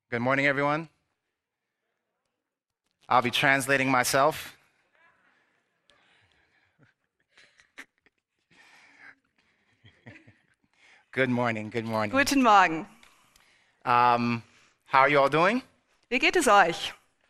Good morning, everyone. I'll be translating myself. Good morning, good morning. Guten Morgen. How are you all doing? Wie geht es euch?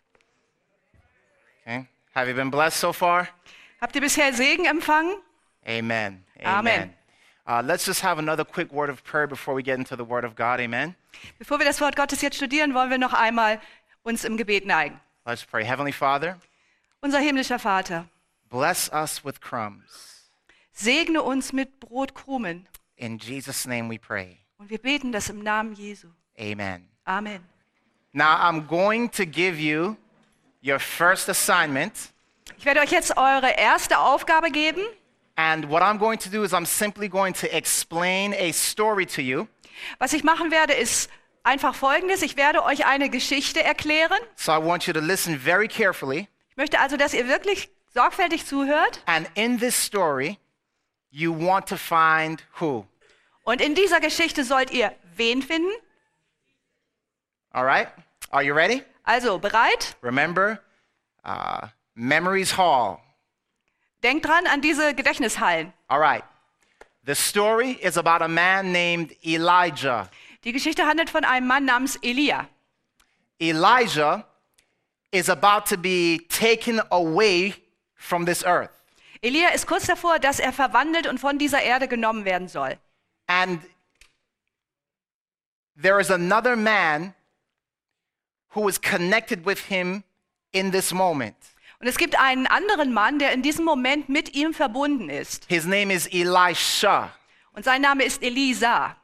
Okay. Have you been blessed so far? Habt ihr bisher Segen empfangen? Amen. Amen. Let's just have another quick word of prayer before we get into the Word of God. Amen. Bevor wir das Wort Gottes jetzt studieren, wollen wir noch einmal uns im Gebet neigen. Let's pray. Heavenly Father, Unser himmlischer Vater, bless us with crumbs. segne uns mit Brotkrumen. In Jesus' name we pray. Und wir beten das im Namen Jesu. Amen. Amen. Now I'm going to give you your first assignment. Ich werde euch jetzt eure erste Aufgabe geben. And what I'm going to do is I'm simply going to explain a story to you. Was ich machen werde, ist einfach Folgendes. Ich werde euch eine Geschichte erklären. So I want you to listen very carefully. Ich möchte also, dass ihr wirklich sorgfältig zuhört. And in this story, you want to find who? Und in dieser Geschichte sollt ihr wen finden? All right? Are you ready? Also, bereit? Remember, Memories Hall. Denkt dran an diese Gedächtnishallen. All right. The story is about a man named Elijah. Die Geschichte handelt von einem Mann namens Elia. Elijah is about to be taken away from this earth. Elia ist kurz davor, dass er verwandelt und von dieser Erde genommen werden soll. And there is another man who is connected with him in this moment. Und es gibt einen anderen Mann, der in diesem Moment mit ihm verbunden ist. His name is Elisha. Und sein Name ist Elisa.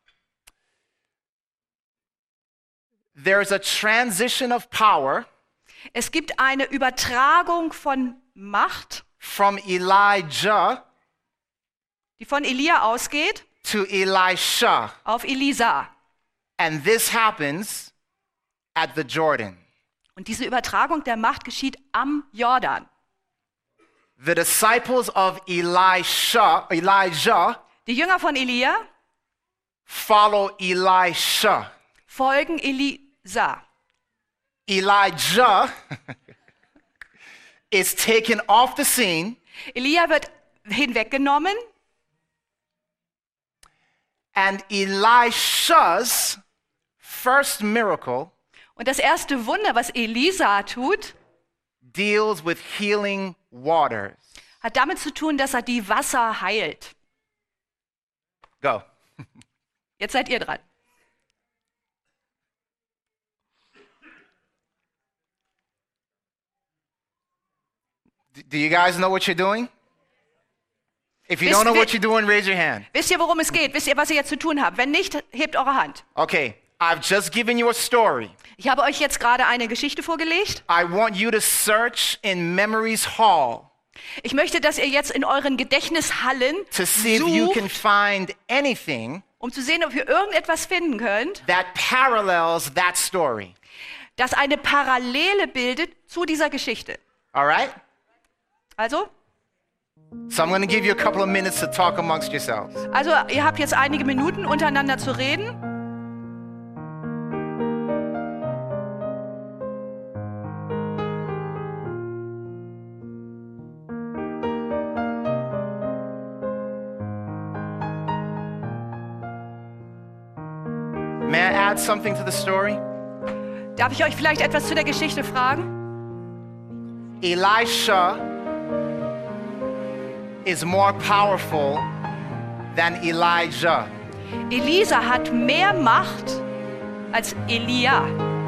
There's a transition of power Es gibt eine Übertragung von Macht, from Elijah die von Elia ausgeht, to Elisha. auf Elisa. And this happens at the Jordan. Und diese Übertragung der Macht geschieht am Jordan. The disciples of Elijah Die Jünger von Elia follow Elisha. folgen Elisa. Elijah is taken off the scene, Elia wird hinweggenommen and Elisha's first miracle und das erste Wunder, was Elisa tut, deals with healing waters. hat damit zu tun, dass er die Wasser heilt. Go. Jetzt seid ihr dran. Do you guys know what you're doing? If you Wisst- don't know what wi- you're doing, raise your hand. Wisst ihr, worum es geht? Wisst ihr, was ihr jetzt zu tun habt? Wenn nicht, hebt eure Hand. Okay, I've just given you a story. Ich habe euch jetzt gerade eine Geschichte vorgelegt. I want you to search in Memories Hall Ich möchte, dass ihr jetzt in euren Gedächtnishallen to see if you can sucht, find anything um zu sehen, ob ihr irgendetwas finden könnt, that parallels that story. das eine Parallele bildet zu dieser Geschichte. All right? Also, So I'm going to give you a couple of minutes to talk amongst yourselves. ihr habt jetzt einige Minuten untereinander zu reden. May I add something to the story? Darf ich euch vielleicht etwas zu der Geschichte fragen? Elisha is more powerful than Elijah. Elisa hat mehr Macht als Elia.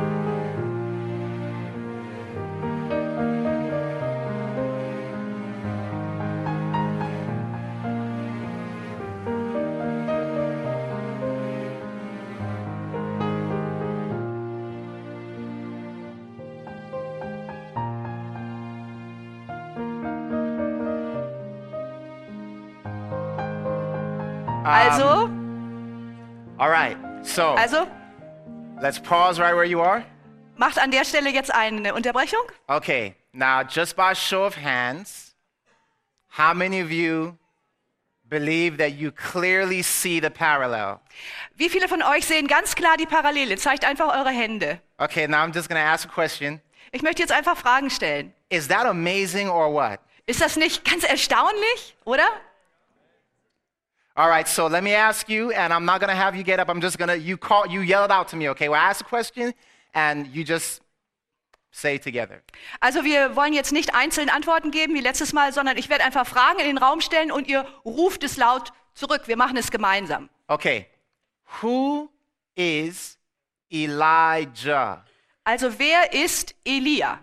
Also, All right. So let's pause right where you are. macht an der Stelle jetzt eine Unterbrechung. Okay. Now, just by show of hands, how many of you believe that you clearly see the parallel? Wie viele von euch sehen ganz klar die Parallele? Zeigt einfach eure Hände. Okay, now I'm just going to ask a question. Ich möchte jetzt einfach Fragen stellen. Is that amazing or what? Ist das nicht ganz erstaunlich, oder? All right, so let me ask you, and I'm not going to have you get up. I'm just going to, you yell it out to me, okay? Well, I ask a question, and you just say it together. Also wir wollen jetzt nicht einzeln Antworten geben wie letztes Mal, sondern ich werde einfach Fragen in den Raum stellen und ihr ruft es laut zurück. Wir machen es gemeinsam. Okay, who is Elijah? Also wer ist Elia?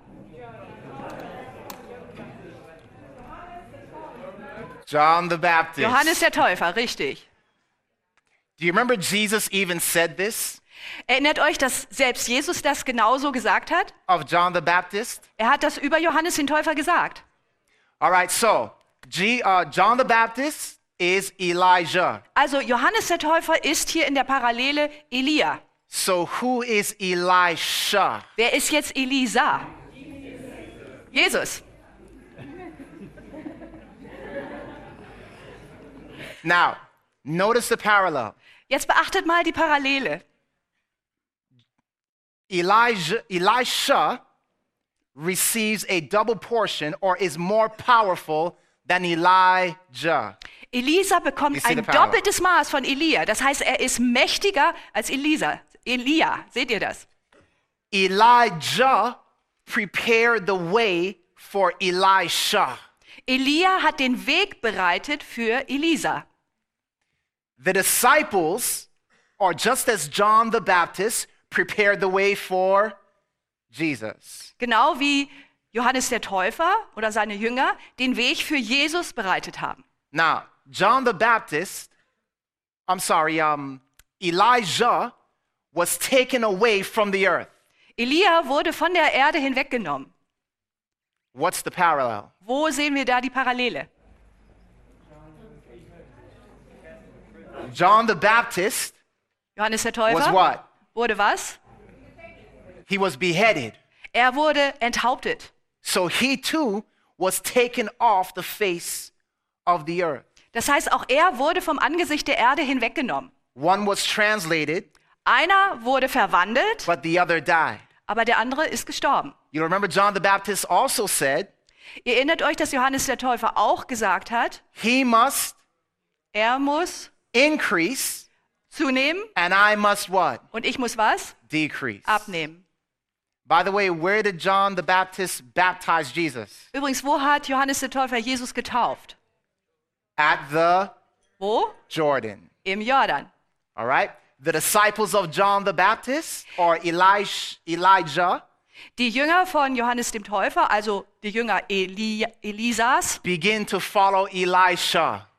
John the Baptist. Johannes der Täufer, richtig. Do you remember Jesus even said this Erinnert euch, dass selbst Jesus das genauso gesagt hat? of John the Baptist? Er hat das über Johannes den Täufer gesagt. All right, so John the Baptist is Elijah. Also Johannes der Täufer ist hier in der Parallele Elia. So who is Elisha? Wer ist jetzt Elisa? Jesus. Now, notice the parallel. Jetzt beachtet mal die Parallele. Elisha receives a double portion or is more powerful than Elijah. Elisa You bekommt see the ein parallel. doppeltes Maß von Elia. Das heißt, er ist mächtiger als Elia. Seht ihr das? Elijah prepared the way for Elisha. Elia hat den Weg bereitet für Elisa. The disciples, or just as John the Baptist, prepared the way for Jesus. Genau wie Johannes der Täufer oder seine Jünger den Weg für Jesus bereitet haben. Now, Elijah was taken away from the earth. Elia wurde von der Erde hinweggenommen. What's the parallel? Wo sehen wir da die Parallele? John the Baptist Johannes der was Täufer what? wurde was? He was beheaded. Er wurde enthauptet. So he too was taken off the face of the earth. Das heißt, auch er wurde vom Angesicht der Erde hinweggenommen. One was translated, Einer wurde verwandelt, but the other died. aber der andere ist gestorben. You remember John the Baptist also said, Ihr erinnert euch, dass Johannes der Täufer auch gesagt hat, he must er muss increase zunehmen and I must what? und ich muss was? Decrease. Abnehmen. By the way, where did John the Baptist baptize Jesus? Übrigens, wo hat Johannes der Täufer Jesus getauft? At the Wo? Jordan. Im Jordan. All right? The disciples of John the Baptist, or Elijah, Die Jünger von Johannes dem Täufer, also die Jünger Elisas, begin to follow Elisha.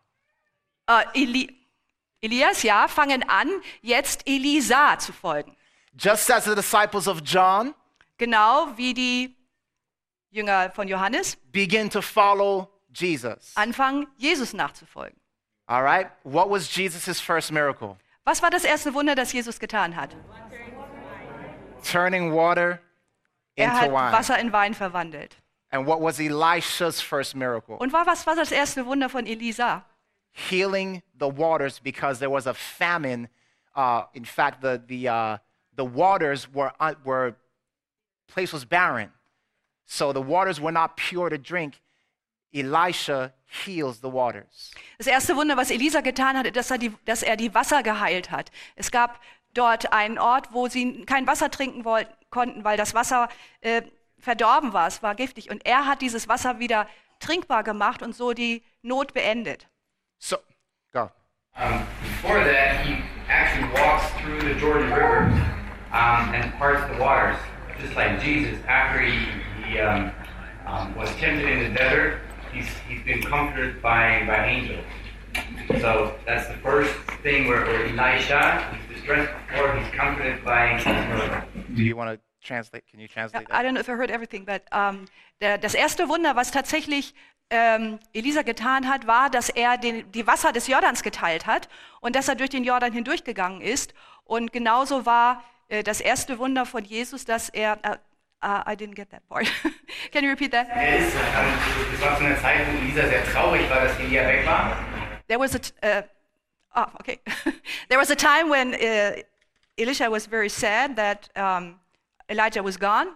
Elias, ja, fangen an, jetzt Elisa zu folgen. Just as the disciples of John Genau wie die Jünger von Johannes begin to follow Jesus. anfangen, Jesus nachzufolgen. All right? What was Jesus' first miracle? Was war das erste Wunder, das Jesus getan hat? Turning water Er into hat wine. Wasser in Wein verwandelt. And what was Elisha's first miracle? Und was war das erste Wunder von Elisa? Healing the waters because there was a famine. In fact, the waters place was barren, so the waters were not pure to drink. Elisha heals the waters. Das erste Wunder, was Elisa getan hat, ist, dass er die Wasser geheilt hat. Es gab dort einen Ort, wo sie kein Wasser trinken konnten, weil das Wasser verdorben war, es war giftig. Und er hat dieses Wasser wieder trinkbar gemacht und so die Not beendet. So, go. Before that, he actually walks through the Jordan River and parts the waters, just like Jesus. After he was tempted in the desert, he's been comforted by angels. So that's the first thing where Elisha, he's distressed before, he's comforted by angels. Do you want to translate? Can you translate I that? don't know if I heard everything, but das erste Wunder, was tatsächlich Elisa getan hat, war, dass er die Wasser des Jordans geteilt hat und dass er durch den Jordan hindurchgegangen ist. Und genauso war das erste Wunder von Jesus, dass er I didn't get that part. Can you repeat that? Das war zu einer Zeit, wo Elisa sehr traurig war, dass Elia weg war. there was okay. There was a time when Elisha was very sad that Elijah was gone.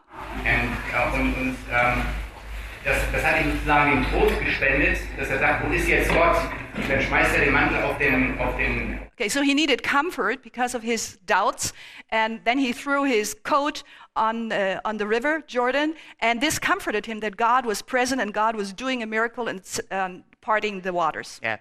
Das hat ihm sozusagen den Trost gespendet, dass er sagt, wo ist jetzt Gott? Und dann schmeißt er den Mantel auf den Okay, so he needed comfort because of his doubts, and then he threw his coat on the river Jordan, and this comforted him that God was present and God was doing a miracle and parting the waters. Yeah.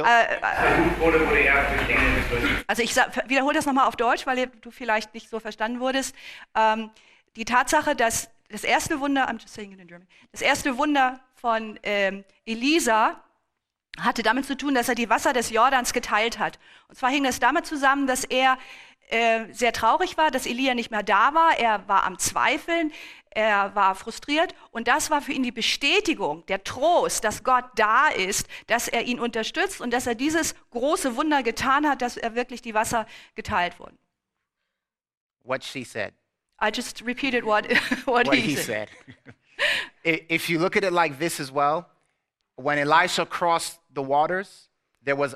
wurde er durch Engel getröstet. Also ich wiederhole das nochmal auf Deutsch, weil du vielleicht nicht so verstanden wurdest. Die Tatsache, dass das erste Wunder, I'm just saying it in German, das erste Wunder von Elisa hatte damit zu tun, dass er die Wasser des Jordans geteilt hat. Und zwar hing das damit zusammen, dass er sehr traurig war, dass Elia nicht mehr da war. Er war am Zweifeln, er war frustriert. Und das war für ihn die Bestätigung, der Trost, dass Gott da ist, dass er ihn unterstützt und dass er dieses große Wunder getan hat, dass er wirklich die Wasser geteilt wurden. What she said. I just repeated what he said. If you look at it like this as well, when Elisha crossed the waters, there was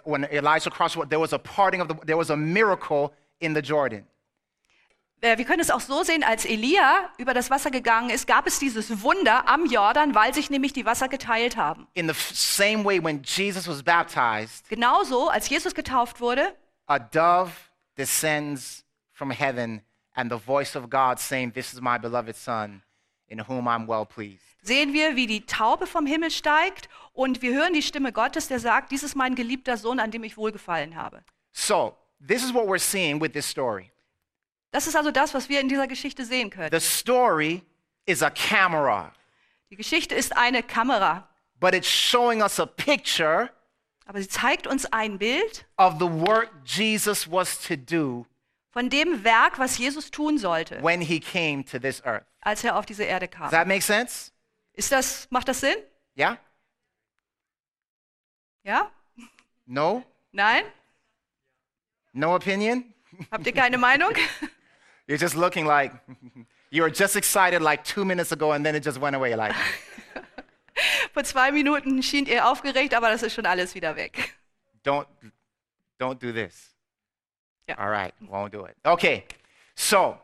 a parting of there was a miracle in the Jordan. Wir können es auch so sehen, als Elia über das Wasser gegangen ist, gab es dieses Wunder am Jordan, weil sich nämlich die Wasser geteilt haben. In the same way when Jesus was baptized, Genauso, als Jesus getauft wurde, a dove descends from heaven and the voice of God saying, "This is my beloved son, in whom I'm well pleased." sehen wir, wie die Taube vom Himmel steigt und wir hören die Stimme Gottes, der sagt, dies ist mein geliebter Sohn, an dem ich wohlgefallen habe. So, this is what we're seeing with this story. Das ist also das, was wir in dieser Geschichte sehen können. The story is a camera, Die Geschichte ist eine Kamera, but it's showing us a picture aber sie zeigt uns ein Bild of the work Jesus was to do von dem Werk, was Jesus tun sollte, when he came to this earth. als er auf diese Erde kam. Does that make sense? Macht das Sinn? Yeah? Ja? No? Nein? No opinion? Habt ihr keine Meinung? You're just looking like you were just excited like 2 minutes ago and then it just went away like. Vor 2 Minuten schien ihr aufgeregt, aber das ist schon alles wieder weg. Don't do this. Yeah. All right, won't do it. Okay, so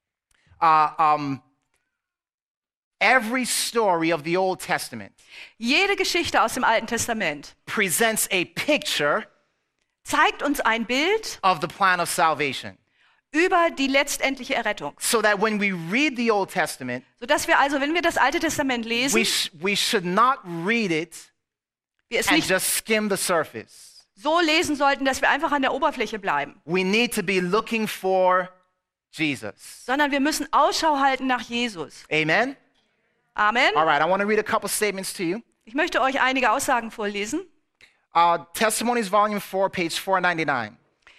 every story of the Old Testament Jede Geschichte aus dem Alten Testament presents a picture zeigt uns ein Bild of the plan of salvation. über die letztendliche Errettung. So that when we read the Old Testament, Sodass wir also, wenn wir das Alte Testament lesen, we should not read it wir es and nicht just skim the surface. so lesen sollten, dass wir einfach an der Oberfläche bleiben, We need to be looking for Jesus. sondern wir müssen Ausschau halten nach Jesus. Amen? Amen. All right, I want to read a couple statements to you. Ich möchte euch einige Aussagen vorlesen. Testimonies, Volume 4, page 499.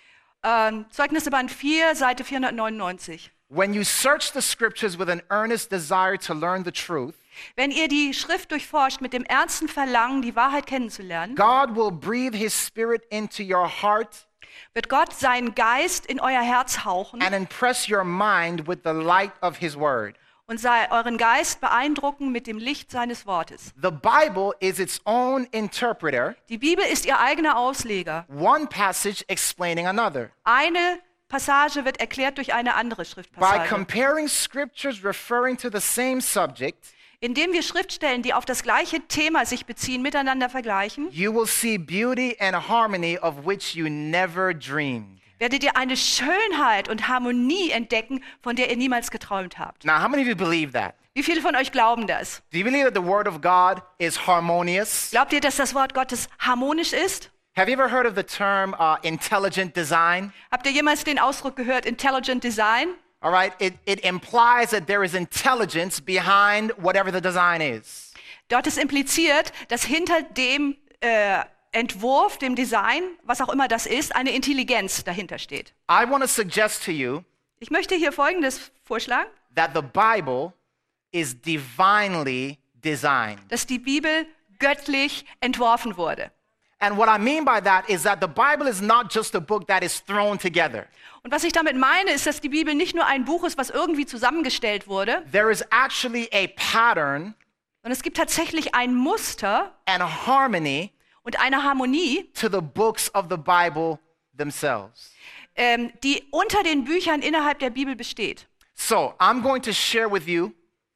Zeugnisse Band 4, Seite 499. When you search the scriptures with an earnest desire to learn the truth, Wenn ihr die Schrift durchforscht mit dem ernsten Verlangen, die Wahrheit kennenzulernen, God will breathe his spirit into your heart wird Gott seinen Geist in euer Herz hauchen and impress your mind with the light of his word. und euren Geist beeindrucken mit dem Licht seines Wortes. The Bible is its own interpreter, Die Bibel ist ihr eigener Ausleger. one passage explaining another. Eine Passage wird erklärt durch eine andere By Schriftpassage. comparing scriptures referring to the same subject, Indem wir Schriftstellen, die auf das gleiche Thema sich beziehen, miteinander vergleichen, you will see beauty and harmony of which you never dreamed. werdet ihr eine Schönheit und Harmonie entdecken, von der ihr niemals geträumt habt. Now, how many of you believe that? Wie viele von euch glauben das? Do you believe that the word of God is harmonious? Glaubt ihr, dass das Wort Gottes harmonisch ist? Have you ever heard of the term intelligent design? Habt ihr jemals den Ausdruck gehört, Intelligent Design? All right, it implies that there is intelligence behind whatever the design is. Dort ist impliziert, dass hinter dem Entwurf, dem Design, was auch immer das ist, eine Intelligenz dahinter steht. I want to suggest to you Ich möchte hier Folgendes vorschlagen, that the Bible is divinely designed. dass die Bibel göttlich entworfen wurde. And what I mean by that is that the Bible is not just a book that is thrown together. Und was ich damit meine, ist, dass die Bibel nicht nur ein Buch ist, was irgendwie zusammengestellt wurde, There is actually a pattern sondern es gibt tatsächlich ein Muster and a harmony und eine Harmonie, to the books of the Bible themselves. die unter den Büchern innerhalb der Bibel besteht. So, I'm going to share with you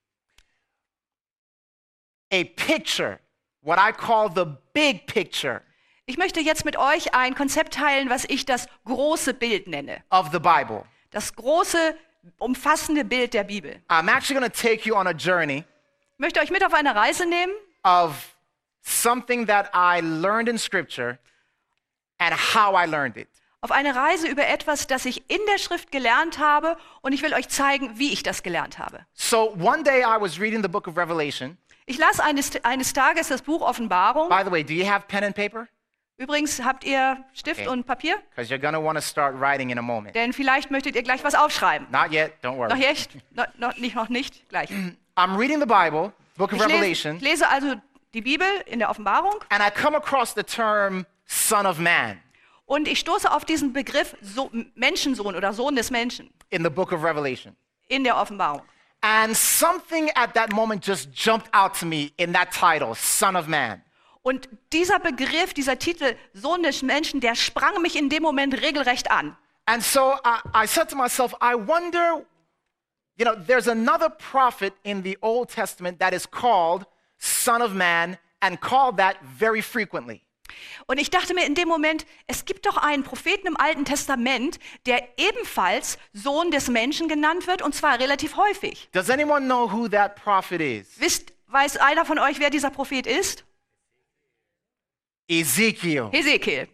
a picture, what I call the big picture Ich möchte jetzt mit euch ein Konzept teilen, was ich das große Bild nenne. of the Bible. Das große, umfassende Bild der Bibel. I'm actually going to take you on a journey Ich möchte euch mit auf eine Reise nehmen of something that I learned in Scripture and how I learned it. auf eine Reise über etwas, das ich in der Schrift gelernt habe und ich will euch zeigen, wie ich das gelernt habe. So one day I was reading the book of Revelation. Ich las eines Tages das Buch Offenbarung. By the way, do you have pen and paper? Übrigens, habt ihr Stift Okay. und Papier? Because you're going to want to start writing in a moment. Denn vielleicht möchtet ihr gleich was aufschreiben. Not yet, don't Noch worry. echt? Noch nicht, gleich. I'm reading the Bible, book of Ich Revelation, lese also die Bibel in der Offenbarung and I come across the term Son of Man und ich stoße auf diesen Begriff Menschensohn oder Sohn des Menschen in the book of Revelation. in der Offenbarung. And something at that moment just jumped out to me in that title, Son of Man. Und dieser Begriff, dieser Titel Sohn des Menschen, der sprang mich in dem Moment regelrecht an. And so I said to myself, I wonder, you know, there's another prophet in the Old Testament that is called Son of Man and called that very frequently. Und ich dachte mir in dem Moment, es gibt doch einen Propheten im Alten Testament, der ebenfalls Sohn des Menschen genannt wird, und zwar relativ häufig. Does anyone know who that prophet is? Weiß einer von euch, wer dieser Prophet ist? Ezekiel. Hesekiel.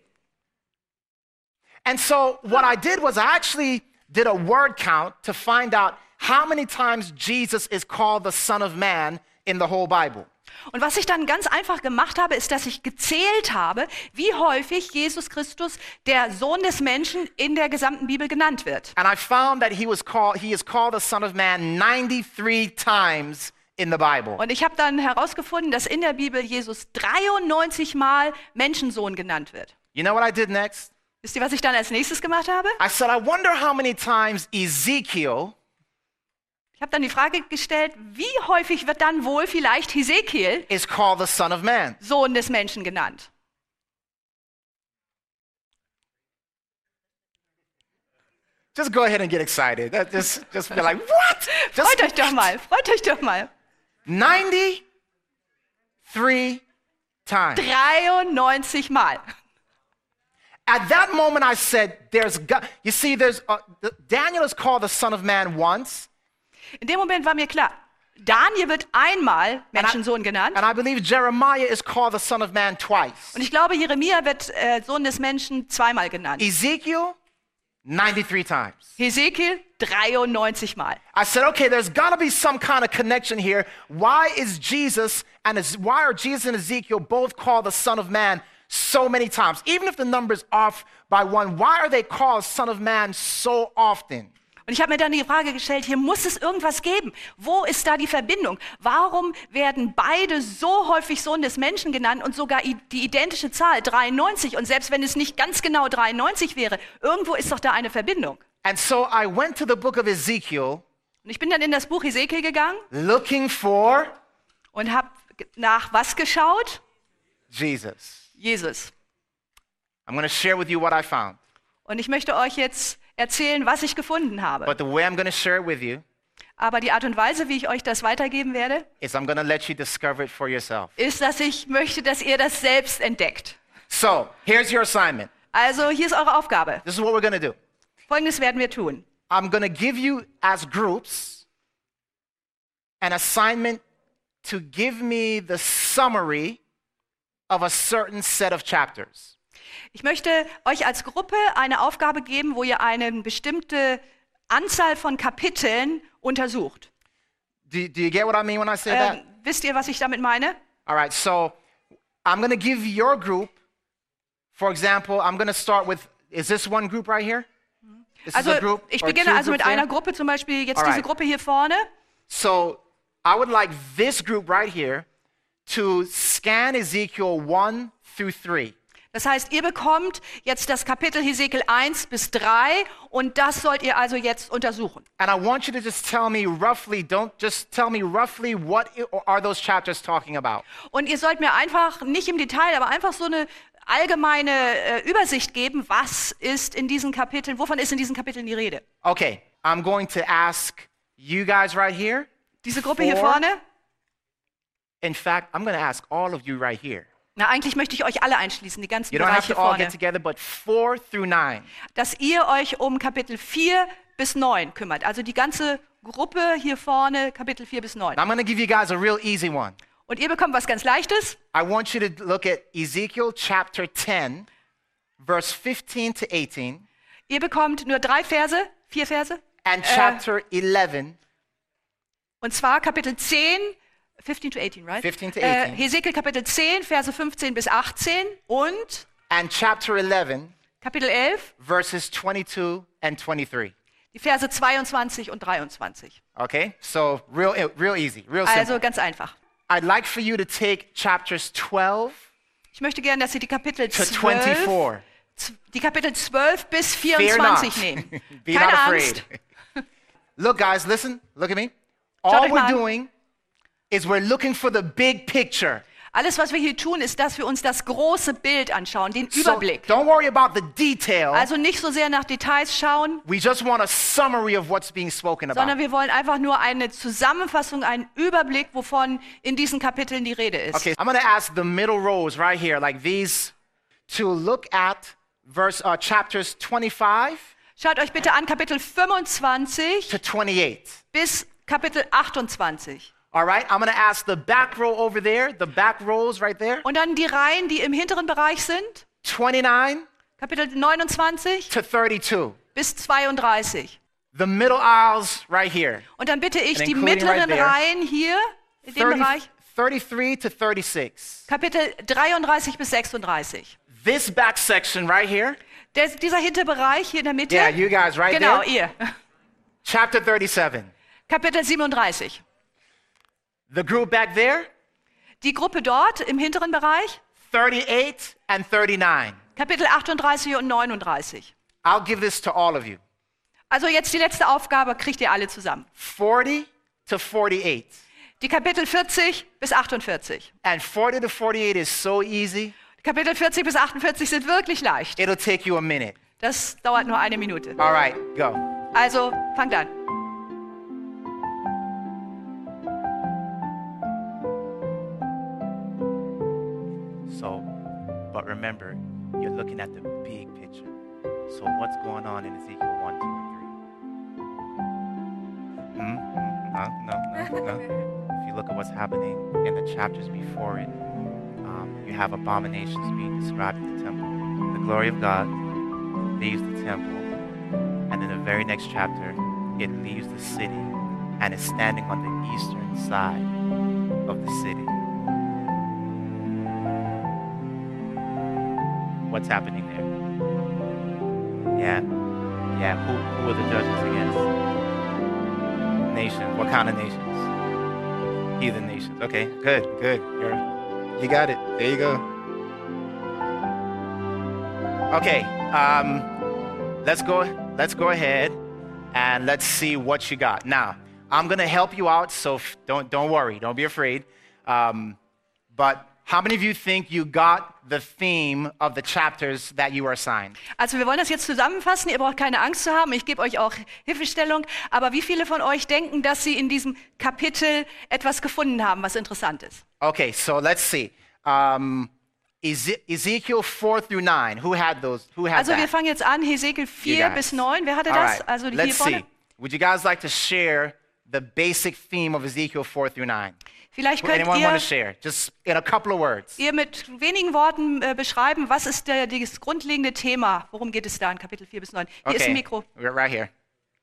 And so what I did was I actually did a word count to find out how many times Jesus is called the Son of Man in the whole Bible. Und was ich dann ganz einfach gemacht habe, ist, dass ich gezählt habe, wie häufig Jesus Christus, der Sohn des Menschen, in der gesamten Bibel genannt wird. And I found that he is called the Son of Man 93 times in the Bible. Und ich habe dann herausgefunden, dass in der Bibel Jesus 93 Mal Menschensohn genannt wird. You know what I did next? Wisst ihr, was ich dann als nächstes gemacht habe? I said, I wonder how many times Ezekiel Ich habe dann die Frage gestellt, wie häufig wird dann wohl vielleicht Hesekiel, is called the Son of Man. Sohn des Menschen, genannt? Just go ahead and get excited. Just be like, what? Just Freut euch doch mal, freut euch doch mal. 93 times. 93 Mal. At that moment, I said, you see, Daniel is called the Son of Man once, In dem Moment war mir klar, Daniel wird einmal Menschensohn genannt. and I believe Jeremiah is called the Son of Man twice. Und ich glaube, Jeremia wird Sohn des Menschen zweimal genannt. Ezekiel, 93 times. Hesekiel 93 Mal. I said, okay, there's got to be some kind of connection here. Why are Jesus and Ezekiel both called the Son of Man so many times? Even if the number's off by one, why are they called Son of Man so often? Und ich habe mir dann die Frage gestellt, hier muss es irgendwas geben. Wo ist da die Verbindung? Warum werden beide so häufig Sohn des Menschen genannt und sogar die identische Zahl 93? Und selbst wenn es nicht ganz genau 93 wäre, irgendwo ist doch da eine Verbindung. And so I went to the book of Ezekiel Und ich bin dann in das Buch Hesekiel gegangen looking for und habe nach was geschaut? Jesus. Jesus. I'm going to share with you what I found. Und ich möchte euch jetzt erzählen, was ich gefunden habe. But the way I'm going to share it with you Aber die Art und Weise, wie ich euch das weitergeben werde, is I'm going to let you discover it for yourself. ist, dass ich möchte, dass ihr das selbst entdeckt. So, here's your assignment. Also hier ist eure Aufgabe. This is what we're going to do. Folgendes werden wir tun. I'm going to give you, as groups, an assignment to give me the summary of a certain set of chapters. Ich möchte euch als Gruppe eine Aufgabe geben, wo ihr eine bestimmte Anzahl von Kapiteln untersucht. Do you get what I mean when I say that? Wisst ihr, was ich damit meine? All right, so I'm going to give your group, for example, I'm going to start with, is this one group right here? This Also is a group ich or beginne two also mit groups einer here? Gruppe, zum Beispiel jetzt Alright. diese Gruppe hier vorne. So I would like this group right here to scan Ezekiel 1 through 3. Das heißt, ihr bekommt jetzt das Kapitel Hesekiel 1 bis 3 und das sollt ihr also jetzt untersuchen. And I want you to just tell me roughly, don't just tell me roughly what are those chapters talking about. Und ihr sollt mir einfach, nicht im Detail, aber einfach so eine allgemeine Übersicht geben, was ist in diesen Kapiteln, wovon ist in diesen Kapiteln die Rede. Okay, I'm going to ask you guys right here. Diese Gruppe hier For- vorne, In fact, I'm going to ask all of you right here. na eigentlich möchte ich euch alle einschließen, die ganzen You don't have Bereiche to all vorne, get together, but 4 through 9. dass ihr euch um Kapitel 4 bis 9 kümmert. Also die ganze Gruppe hier vorne, Kapitel 4 bis 9. I'm going to give you guys a real easy one. Und ihr bekommt was ganz Leichtes. I want you to look at Ezekiel chapter 10, verse 15 to 18, Ihr bekommt nur 4 Verse. and chapter 11, Und zwar Kapitel 10, 15 to 18, right? 15 to 18. Hesekiel Kapitel 10, Verse 15 bis 18 und and chapter 11, Kapitel 11, verses 22 and 23. die Verse 22 und 23. Okay? So real easy, real simple. Also ganz einfach. I'd like for you to take chapters 12 Ich möchte gerne, dass Sie die Kapitel to 12, 24. die Kapitel 12 bis Fear 24 not. nehmen. Be Keine not Angst. afraid. Look, guys, listen. Look at me. Schaut All euch we're mal an. doing is we're looking for the big picture. Alles, was wir hier tun, ist, dass wir uns das große Bild anschauen, den So Überblick. don't worry about the detail. Also nicht so sehr nach Details schauen, We just want a summary of what's being spoken sondern about. wir wollen einfach nur eine Zusammenfassung, einen Überblick, wovon in diesen Kapiteln die Rede ist. Okay, I'm going to ask the middle rows right here, like these, to look at chapters 25 Schaut euch bitte an Kapitel 25 to 28. bis Kapitel 28. All right, I'm going to ask the back row over there, the back rows right there, Und dann die Reihen, die im hinteren Bereich sind, 29 Kapitel 29 to 32. bis 32. The middle aisles right here, Und dann bitte ich And die including right mittleren there, Reihen hier, in dem 30 Bereich, 33 to 36. Kapitel 33 bis 36. This back section right here, Dieser Hinterbereich hier in der Mitte, yeah, you guys right genau, there, ihr. chapter 37. Kapitel 37. The group back there, Die Gruppe dort im hinteren Bereich, 38 and 39. Kapitel 38 und 39. I'll give this to all of you. Also jetzt die letzte Aufgabe, kriegt ihr alle zusammen. 40 to 48. Die Kapitel 40 bis 48. And 40 to 48 is so easy, Kapitel 40 bis 48 sind wirklich leicht. it'll take you a minute. Das dauert nur eine Minute. All right, go. Also fangt an. So, but remember, you're looking at the big picture. So what's going on in Ezekiel 1, 2, and 3? No. If you look at what's happening in the chapters before it, you have abominations being described in the temple. The glory of God leaves the temple, and in the very next chapter, it leaves the city and is standing on the eastern side of the city. What's happening there? Yeah. Who are the judges against? Nations. What kind of nations? Heathen nations. Okay, good. You got it. There you go. Okay. Let's go ahead and let's see what you got. Now, I'm gonna help you out, so don't worry. Don't be afraid. But how many of you think you got the theme of the chapters that you were assigned? Also wir wollen das jetzt zusammenfassen. Ihr braucht keine Angst zu haben. Ich gebe euch auch Hilfestellung. Aber wie viele von euch denken, dass sie in diesem Kapitel etwas gefunden haben, was interessant ist? Okay, so let's see. Ezekiel 4 through 9. Who had those? Who had Also wir that? fangen jetzt an, Hesekiel You 4 guys. bis 9. Wer hatte All das? right, Also die hier let's vorne. see. Would you guys like to share the basic theme of Ezekiel 4 through 9? Vielleicht Would könnt anyone want to ihr, share? Just in a couple of words. mit wenigen Worten beschreiben, was ist das grundlegende Thema? Worum geht es da in Kapitel 4 bis 9? Hier ist ein Mikro. we're right here.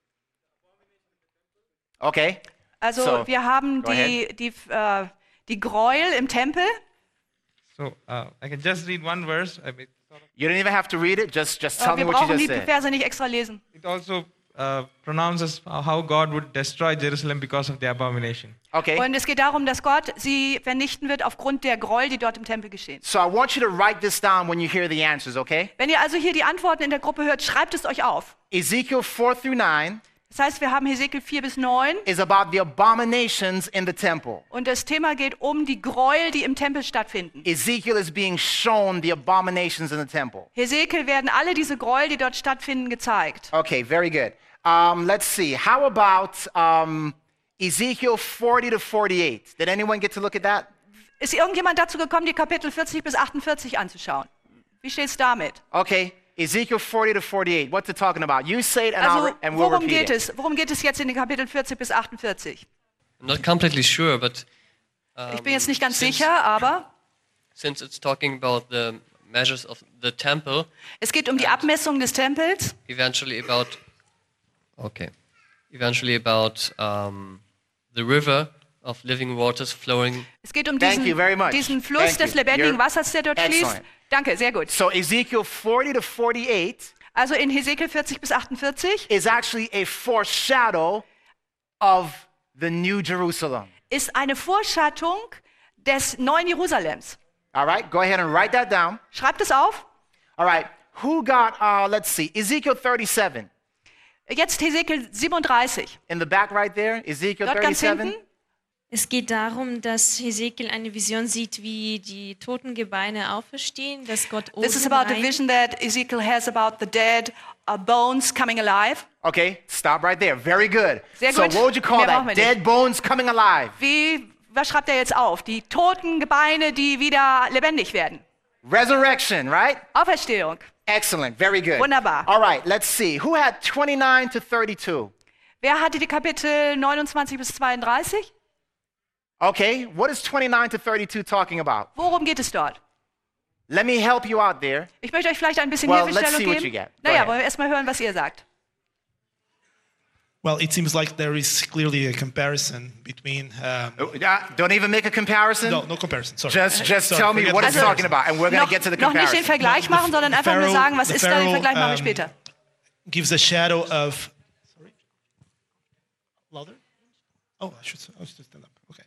Okay, Also So, wir haben go die Gräuel im Tempel. So I can just read one verse. I mean, you don't even have to read it. Just tell me Wir what you brauchen just die said. Verse nicht extra lesen. it also pronounces how God would destroy Jerusalem because of the abomination. Okay. Und es geht darum, dass Gott sie vernichten wird aufgrund der Gräuel, die dort im Tempel geschehen. So I want you to write this down when you hear the answers, okay? Wenn ihr also hier die Antworten in der Gruppe hört, schreibt es euch auf. Ezekiel 4 through 9 Das heißt, wir haben Hesekiel 4 bis 9 is about the abominations in the temple. und das Thema geht um die Gräuel, die im Tempel stattfinden. Ezekiel is being shown the abominations in the temple. Hesekiel werden alle diese Gräuel, die dort stattfinden, gezeigt. Okay, very good. Let's see. How about Ezekiel 40 to 48? Did anyone get to look at that? Ist irgendjemand dazu gekommen, die Kapitel 40 bis 48 anzuschauen? Wie steht es damit? Okay, Ezekiel 40 to 48. What's it talking about? You say it Also, and we'll worum repeat geht it. es? Worum geht es jetzt in den Kapitel 40 bis 48? I'm not completely sure, but Ich bin jetzt nicht ganz since- sicher, aber since it's talking about the measures of the temple, es geht um die Abmessung des Tempels. eventually about the river of living waters flowing. Es geht um Thank you very much. diesen Fluss Thank des you. lebendigen You're Wassers, der dort fließt. excellent. Danke, sehr gut. So Ezekiel 40 to 48 Also in Hesekiel 40 bis 48 is actually a foreshadow of the New Jerusalem. ist eine Vorschattung des neuen Jerusalems. All right, go ahead and write that down. Schreibt es auf. All right, who got, let's see, Ezekiel 37 Jetzt Hesekiel 37. in the back right there, Ezekiel Dort ganz 37. hinten. Es geht darum, dass Hesekiel eine Vision sieht, wie die toten Gebeine auferstehen, dass Gott This is oben about the rein- vision that Ezekiel has about the dead bones coming alive. Okay, stop right there. Very good. Sehr So gut. what would you call Mehr that? brauchen wir Dead bones coming alive. Was schreibt er jetzt auf? Die toten Gebeine, die wieder lebendig werden. Resurrection, right? Auferstehung. Excellent. Very good. Wunderbar. All right, let's see. Who had 29 to 32? Wer hatte die Kapitel 29 bis 32? Okay, what is 29 to 32 talking about? Worum geht es dort? Let me help you out there. Ich möchte euch vielleicht ein bisschen Well, let's Hilfestellung see what you geben. get. Go Naja, ahead. wollen wir erstmal hören, was ihr sagt. Well, it seems like there is clearly a comparison between. Don't even make a comparison. No comparison. Sorry. Just Sorry, tell me forget what the it's comparison. talking about, and we're going to Noch, get to the noch nicht den comparison. Vergleich machen, sondern The einfach nur Pharaoh- sagen, was the ist da, den Pharaoh, Vergleich machen wir später. Gives a shadow of. Sorry. Louder. Oh, I should stand up. Okay.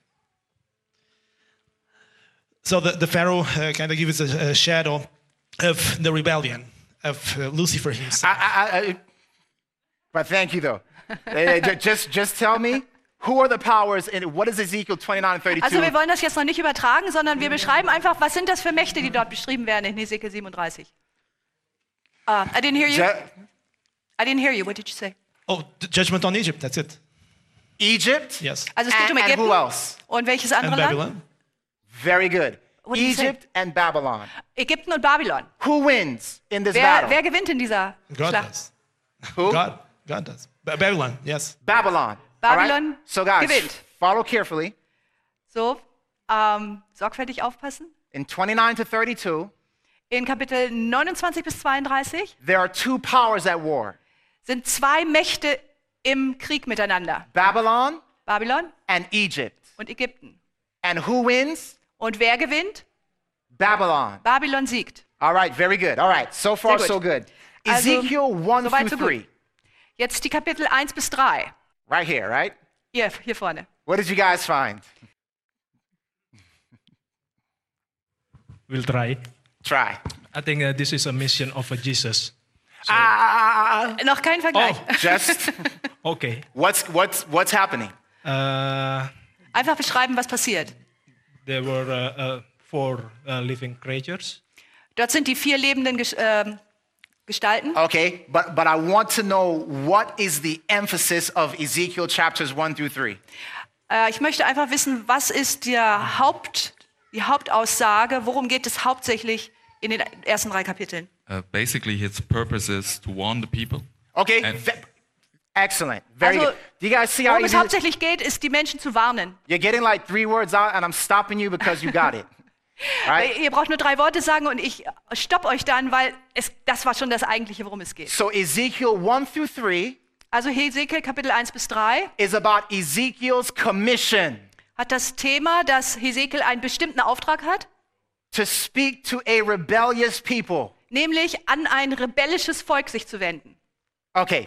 So the Pharaoh kind of gives a shadow of the rebellion of Lucifer himself. But thank you, though. Just tell me, who are the powers, and what is Ezekiel 29 and 32? Also wir wollen das jetzt noch nicht übertragen, sondern wir beschreiben einfach, was sind das für Mächte, die dort beschrieben werden in Hesekiel 37. I didn't hear you. I didn't hear you. What did you say? Oh, the judgment on Egypt. That's it. Egypt? Yes. Also es geht um And Ägypten. who else? Und welches And andere Land? Babylon. Very good. What did you say? Egypt and Babylon. Ägypten und Babylon. Who wins in this Wer battle? gewinnt in dieser God Schlacht? does. Who? God does. Babylon. Yes. Babylon. All right? Babylon So guys, gewinnt. follow carefully. So, sorgfältig aufpassen. In 29 to 32, In Kapitel 29 bis 32 there are two powers at war. sind zwei Mächte im Krieg miteinander. Babylon Babylon and Egypt. und Ägypten. And who wins? Und wer gewinnt? Babylon. Babylon siegt. All right, very good. All right, so far Sehr so gut. good. Also, Ezekiel 1 soweit, so through gut. 3. Jetzt die Kapitel 1 bis 3. Right here, right? Hier vorne. What did you guys find? We'll try. Try. I think this is a mission of Jesus. Noch kein Vergleich. Just Okay. what's happening? Einfach beschreiben, was passiert. There were four living creatures. Dort sind die 4 lebenden Gestalten. Okay, but I want to know what is the emphasis of Ezekiel chapters 1 through 3. Ich möchte einfach wissen, was ist die Hauptaussage, worum geht es hauptsächlich in den ersten 3 Kapiteln? Basically, its purpose is to warn the people. Okay, And- excellent. Very Also, good. Do you guys see how worum es easy hauptsächlich geht, ist, die Menschen zu warnen. you're getting like 3 words out and I'm stopping you because you got it. Right? Ihr braucht nur 3 Worte sagen und ich stopp euch dann, weil das war schon das Eigentliche, worum es geht. So Ezekiel 1 through 3 Also Hesekiel Kapitel 1 bis 3 is about Ezekiel's commission hat das Thema, dass Hesekiel einen bestimmten Auftrag hat, to speak to a rebellious people. nämlich an ein rebellisches Volk sich zu wenden. Okay,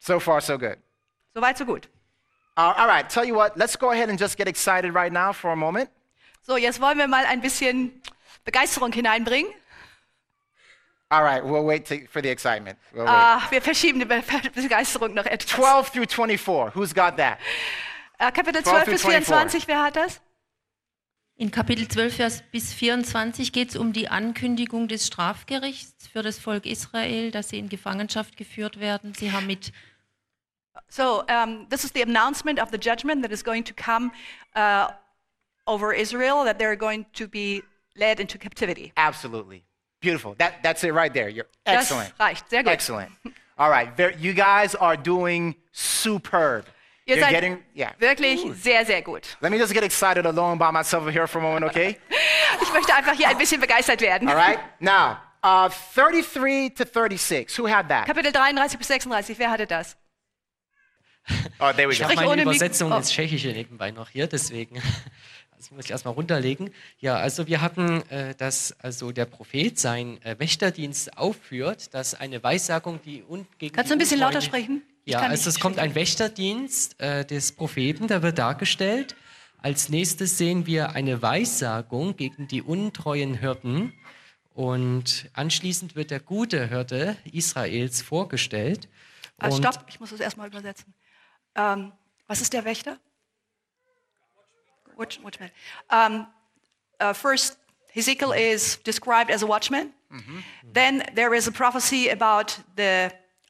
So far, so good. Soweit, so gut. All right, tell you what, let's go ahead and just get excited right now for a moment. So, jetzt wollen wir mal ein bisschen Begeisterung hineinbringen. All right, we'll wait for the excitement. We'll wait. Wir verschieben die Begeisterung noch etwas. 12 through 24, who's got that? Kapitel 12 12 bis through 24, wer hat das? In Kapitel 12, Vers bis 24 geht es um die Ankündigung des Strafgerichts für das Volk Israel, dass sie in Gefangenschaft geführt werden. Sie haben mit So, this is the announcement of the judgment that is going to come over Israel, that they're going to be led into captivity. Absolutely. Beautiful. That's it right there. You're excellent. Das reicht, sehr gut. Excellent. All right, you guys are doing superb. Ihr You're seid getting, yeah. wirklich sehr, sehr gut. Let me just get excited alone by myself here for a moment, okay? Ich möchte einfach hier ein bisschen begeistert werden. All right? Now, 33 to 36, who had that? Kapitel 33 bis 36, wer hatte das? Oh, there we Ich go. habe Sprich meine ohne Übersetzung Mikro- ins Tschechische nebenbei noch hier, deswegen das muss ich erstmal runterlegen. Ja, also wir hatten, dass also der Prophet seinen Wächterdienst aufführt, dass eine Weissagung, die gegen Kannst du ein bisschen lauter sprechen? Ich Ja, kann also nicht es kommt ein verstehen. Wächterdienst des Propheten, der wird dargestellt. Als nächstes sehen wir eine Weissagung gegen die untreuen Hirten und anschließend wird der gute Hirte Israels vorgestellt. Und Stopp, ich muss das erstmal übersetzen. Was ist der Wächter? Watchman. First, Ezekiel is described as a watchman. Then there is a prophecy about the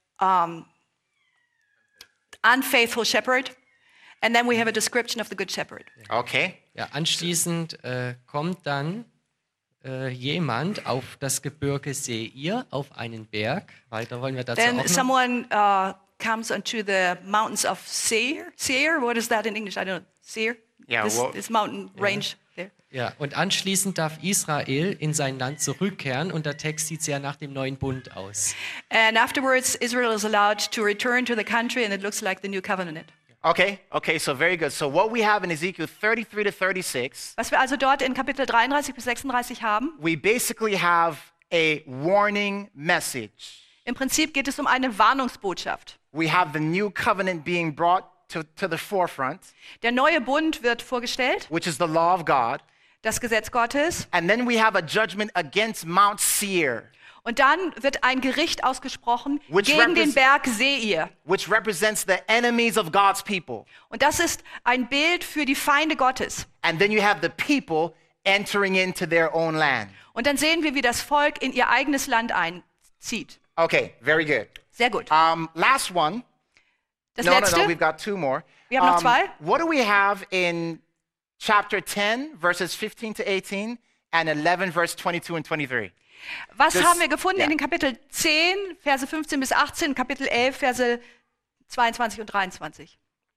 unfaithful shepherd. And then we have a description of the good shepherd. Okay. Ja, anschließend kommt dann jemand auf das Gebirge Seir, auf einen Berg. Weiter wollen wir dazu auch Then noch. someone comes onto the mountains of Seir. Seir, what is that in English? I don't know. Seir? Yeah, This mountain range there. Ja, und anschließend darf Israel in sein Land zurückkehren und der Text sieht sehr nach dem neuen Bund aus. And afterwards, Israel is allowed to return to the country, and it looks like the new covenant. Okay, so very good. So what we have in Ezekiel 33 to 36, Was wir also dort in Kapitel 33 bis 36 haben, we basically have a warning message. im Prinzip geht es um eine Warnungsbotschaft. We have the new covenant being brought to the forefront, Der neue Bund wird vorgestellt, which is the law of God. das Gesetz Gottes, And then we have a judgment against Mount Seir, und dann wird ein Gericht ausgesprochen Which gegen den repres- Berg Seir. which represents the enemies of God's people. Und das ist ein Bild für die Feinde Gottes. And then you have the people entering into their own land. Und dann sehen wir, wie das Volk in ihr eigenes Land einzieht. Okay, very good. Sehr gut. Last one. Das No, letzte, we've got two more. Wir haben noch zwei. What do we have in chapter 10, verses 15 to 18, and 11, verse 22 and 23? was das- haben wir gefunden ja. in den Kapitel 10, Verse 15 bis 18, Kapitel 11, Verse 22 und 23?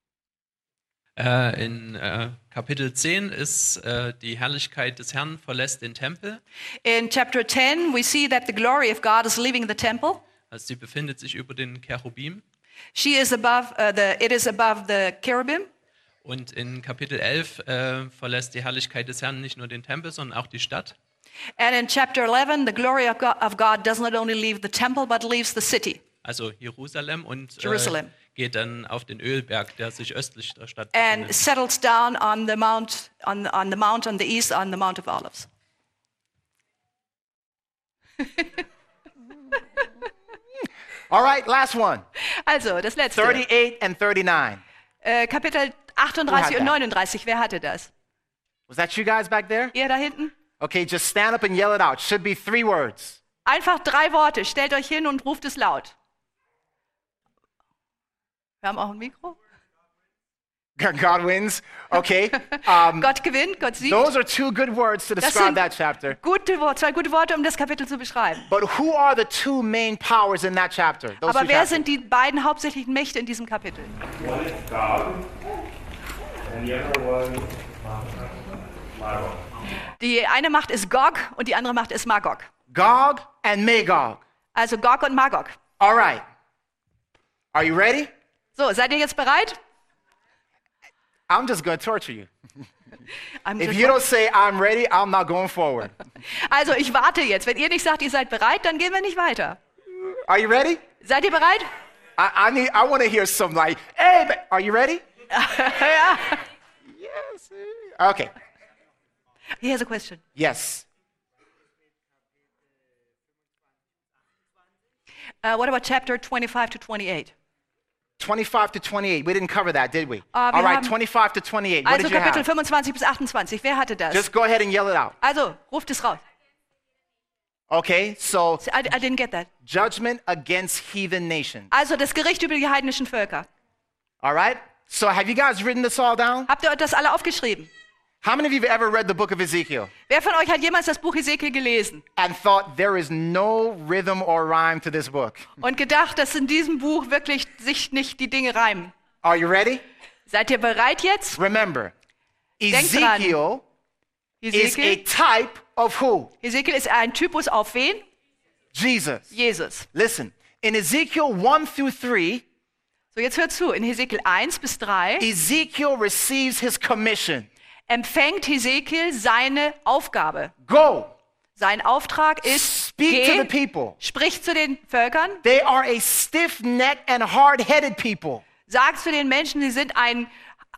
In Kapitel 10 ist die Herrlichkeit des Herrn verlässt den Tempel. In chapter 10, we see that the glory of God is leaving the temple. Also sie befindet sich über den Cherubim. She is above it is above the cherubim. Und in Kapitel 11 verlässt die Herrlichkeit des Herrn nicht nur den Tempel, sondern auch die Stadt. And in chapter 11, the glory of God does not only leave the temple, but leaves the city. Also Jerusalem und Jerusalem. geht dann auf den Ölberg, der sich östlich der Stadt And befindet. settles down on the mount, on the mount on the east, on the Mount of Olives. All right, last one. Also, das letzte. 38 and 39. Kapitel Who 38 had und that? 39. Wer hatte das? Was that you guys back there? Ihr da hinten? Okay, just stand up and yell it out. Should be 3 words. Einfach 3 Worte. Stellt euch hin und ruft es laut. Wir haben auch ein Mikro. God wins. Okay. Gott gewinnt, Gott siegt. Those are 2 good words to Das describe sind that chapter. zwei gute Worte, um das Kapitel zu beschreiben. But who are the 2 main powers in that chapter? Those Aber two wer chapters. sind die beiden hauptsächlichen Mächte in diesem Kapitel? One is God, and the other one, Magog. Die eine Macht ist Gog und die andere Macht ist Magog. Gog and Magog. Also Gog und Magog. All right. Are you ready? So, seid ihr jetzt bereit? I'm just going to torture you. I'm If just- you don't say I'm ready, I'm not going forward. Also, ich warte jetzt. Wenn ihr nicht sagt, ihr seid bereit, dann gehen wir nicht weiter. Are you ready? Seid ihr bereit? I want to hear some like, hey, are you ready? Ja. Yes. Okay. He has a question. Yes. What about chapter 25 to 28? 25 to 28. We didn't cover that, did we? Wir All right, haben- 25 to 28. What Also did you Kapitel have? 25 bis 28. Wer hatte das? Just go ahead and yell it out. Also, ruft es raus. Okay, so I didn't get that. judgment against heathen nations. Also das Gericht über die heidnischen Völker. All right? So have you guys written this all down? Habt ihr das alle aufgeschrieben? How many of you have ever read the book of Ezekiel Wer von euch hat jemals das Buch Hesekiel gelesen and thought there is no rhythm or rhyme to this book? und gedacht, dass in diesem Buch wirklich sich nicht die Dinge reimen? Are you ready? Seid ihr bereit jetzt? Remember, Denkt dran. Ezekiel is a Hesekiel, type of who? Hesekiel ist ein Typus auf wen? Jesus. Jesus. Listen, in Ezekiel 1 through 3, So, jetzt hört zu. In Hesekiel 1 bis 3 Ezekiel receives his commission. empfängt Hesekiel seine Aufgabe. Go, Sein Auftrag ist, speak to the geh, people. sprich zu den Völkern, They are a stiff-necked and hard-headed people. sag zu den Menschen, sie sind haben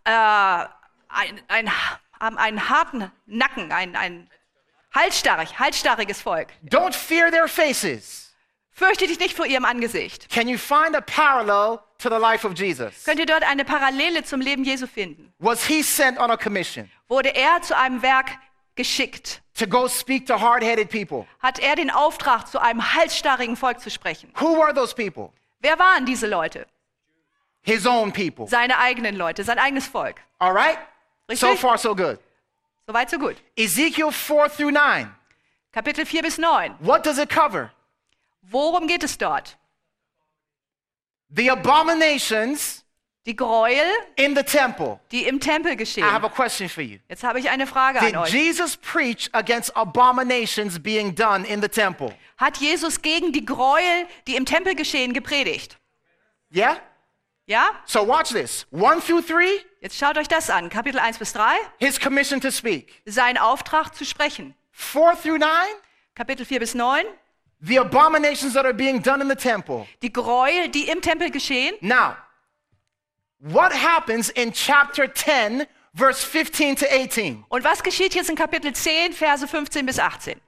einen harten Nacken, ein halsstarriges Volk. Don't fear their faces. Fürchte dich nicht vor ihrem Angesicht. Can you find a parallel to the life of Jesus? Könnt ihr dort eine Parallele zum Leben Jesu finden? Was he sent on a commission Wurde er zu einem Werk geschickt? to go speak to hard-headed people? Hat er den Auftrag, zu einem halsstarrigen Volk zu sprechen? Who were those people? Wer waren diese Leute? His own people. Seine eigenen Leute, sein eigenes Volk. All right? So Richtig? far, so good. Soweit, so gut. Ezekiel 4 through 9. Kapitel 4 bis 9. What does it cover? Worum geht es dort? The abominations Die Gräuel, in the temple. die im Tempel I geschehen. have a question for you. Jetzt habe ich eine Frage an Did euch. Jesus preach against abominations being done in the temple? Hat Jesus gegen die Gräuel, die im Tempel geschehen, gepredigt? Yeah? Ja? So watch this. 1 through 3, Jetzt schaut euch das an. Kapitel 1 bis 3. his commission to speak. Sein Auftrag zu sprechen. 4 through 9, Kapitel 4 bis 9. the abominations that are being done in the temple. Die Gräuel, die im Tempel geschehen. Now, what happens in chapter 10, verse 15 to 18? Und was geschieht jetzt in Kapitel 10, Verse 15 bis 18?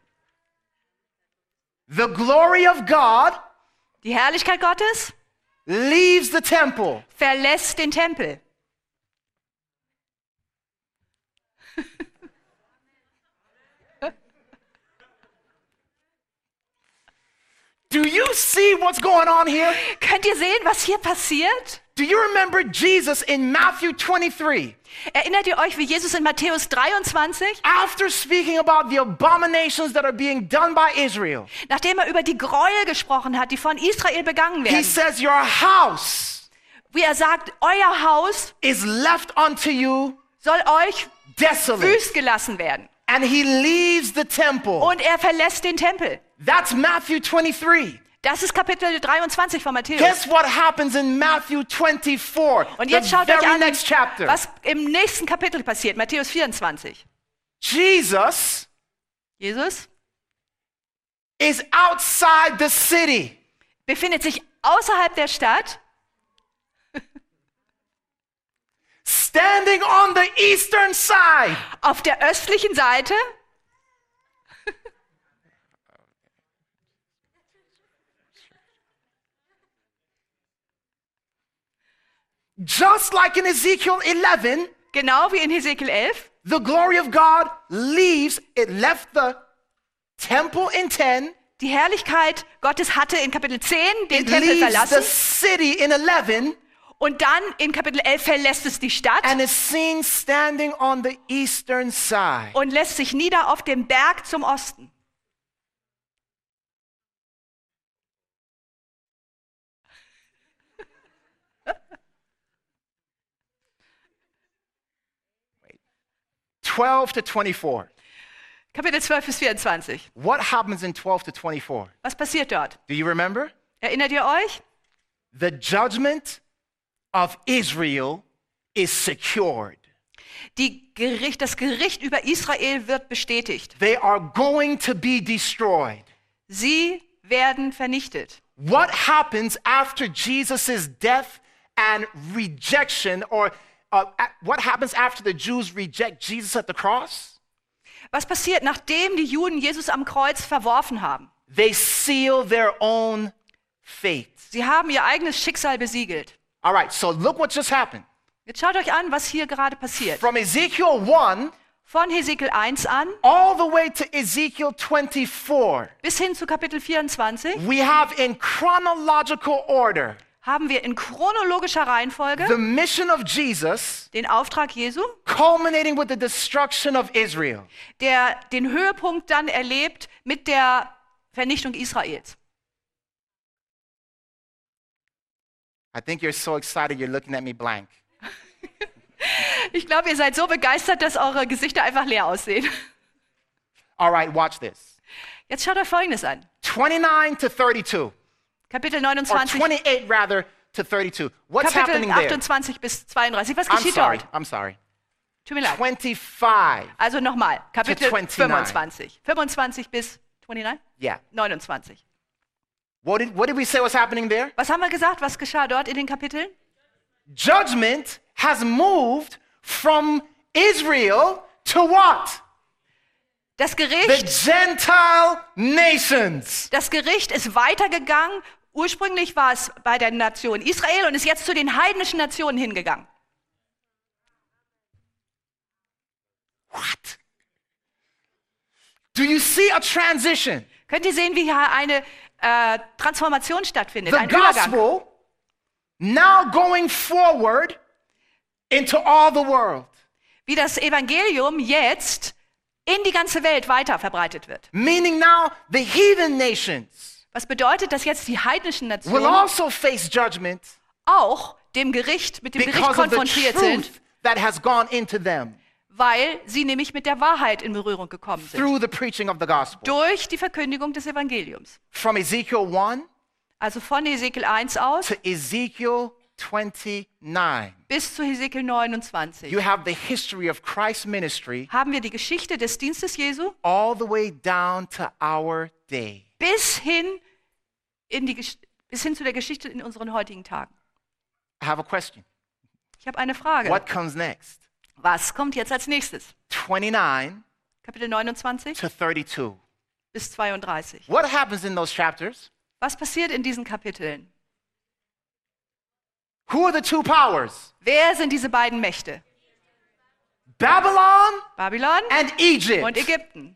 The glory of God Die Herrlichkeit Gottes leaves the temple. verlässt den Tempel. Do you see what's going on here? Könnt ihr sehen, was hier passiert? Do you remember Jesus in Matthew 23? Erinnert ihr euch, wie Jesus in Matthäus 23, After speaking about the abominations that are being done by Israel, nachdem er über die Gräuel gesprochen hat, die von Israel begangen he werden, says, your house wie er sagt, euer Haus is left unto you soll euch desolate. wüst gelassen werden. And he leaves the temple. Und er verlässt den Tempel. That's Matthew 23. Das ist Kapitel 23 von Matthäus. Guess what happens in Matthew 24? Und jetzt the schaut euch very an, next chapter. was im nächsten Kapitel passiert, Matthäus 24. Jesus Jesus is outside the city. befindet sich außerhalb der Stadt, Standing on the eastern side. auf der östlichen Seite. Just like in Ezekiel 11, Genau wie in Hesekiel 11. the glory of God leaves, it left the temple in 10, Die Herrlichkeit Gottes hatte in Kapitel 10 den it Tempel leaves the verlassen city in 11, und dann in Kapitel 11 verlässt es die Stadt and is seen standing on the eastern side. und lässt sich nieder auf dem Berg zum Osten. Wait. 12 to 24. Kapitel 12 bis 24. What happens in 12 to 24? Was passiert dort? Do you remember? Erinnert ihr euch? The judgment of Israel is secured. Das Gericht über Israel wird bestätigt. They are going to be destroyed. Sie werden vernichtet. what happens after Jesus' death and rejection, or what happens after the Jews reject Jesus at the cross? Was passiert, nachdem die Juden Jesus am Kreuz verworfen haben? They seal their own fate. Sie haben ihr eigenes Schicksal besiegelt. All right, so look what just happened. Jetzt schaut euch an, was hier gerade passiert. From Ezekiel 1 Von Hesekiel 1 an all the way to Ezekiel 24, bis hin zu Kapitel 24 we have in chronological order haben wir in chronologischer Reihenfolge the mission of Jesus den Auftrag Jesu, culminating with the destruction of Israel. der den Höhepunkt dann erlebt mit der Vernichtung Israels. I think you're so excited you're looking at me blank. Ich glaube, ihr seid so begeistert, dass eure Gesichter einfach leer aussehen. All right, watch this. Jetzt schaut euch Folgendes an. 29 to 32. Kapitel Or 29, 28 rather to 32. What's Kapitel happening there? 28 bis 32. Was I'm geschieht sorry. dort? I'm sorry. Tut mir leid. 25. Also nochmal, Kapitel 29. 25. 25 bis 29? Yeah. 29. What did we say was happening there? Was haben wir gesagt? Was geschah dort in den Kapiteln? Judgment has moved from Israel to what? Das The Gericht, Gentile nations. das Gericht ist weitergegangen. Ursprünglich war es bei der Nation Israel und ist jetzt zu den heidnischen Nationen hingegangen. What? Do you see a transition? Könnt ihr sehen, wie hier eine Transformation stattfindet, The ein Übergang. gospel now going forward into all the world. Wie das Evangelium jetzt in die ganze Welt weiter verbreitet wird. Meaning now the heathen nations Was bedeutet, dass jetzt die heidnischen will Nationen also face judgment auch dem Gericht, mit dem Gericht because of the konfrontiert sind, truth that has gone into them weil sie nämlich mit der Wahrheit in Berührung gekommen sind. through the preaching of the gospel. Durch die Verkündigung des Evangeliums. From Ezekiel 1 Also von Hesekiel 1 aus to Ezekiel 29, bis zu Hesekiel 29 you have the history of Christ's ministry haben wir die Geschichte des Dienstes Jesu all the way down to our day. bis hin zu der Geschichte in unseren heutigen Tagen. I have a question. Ich habe eine Frage. What comes next? Was kommt jetzt als nächstes? 29 Kapitel 29 to 32. bis 32. What happens in those chapters? Was passiert in diesen Kapiteln? Who are the two powers? Wer sind diese beiden Mächte? Babylon Babylon and Egypt. und Ägypten.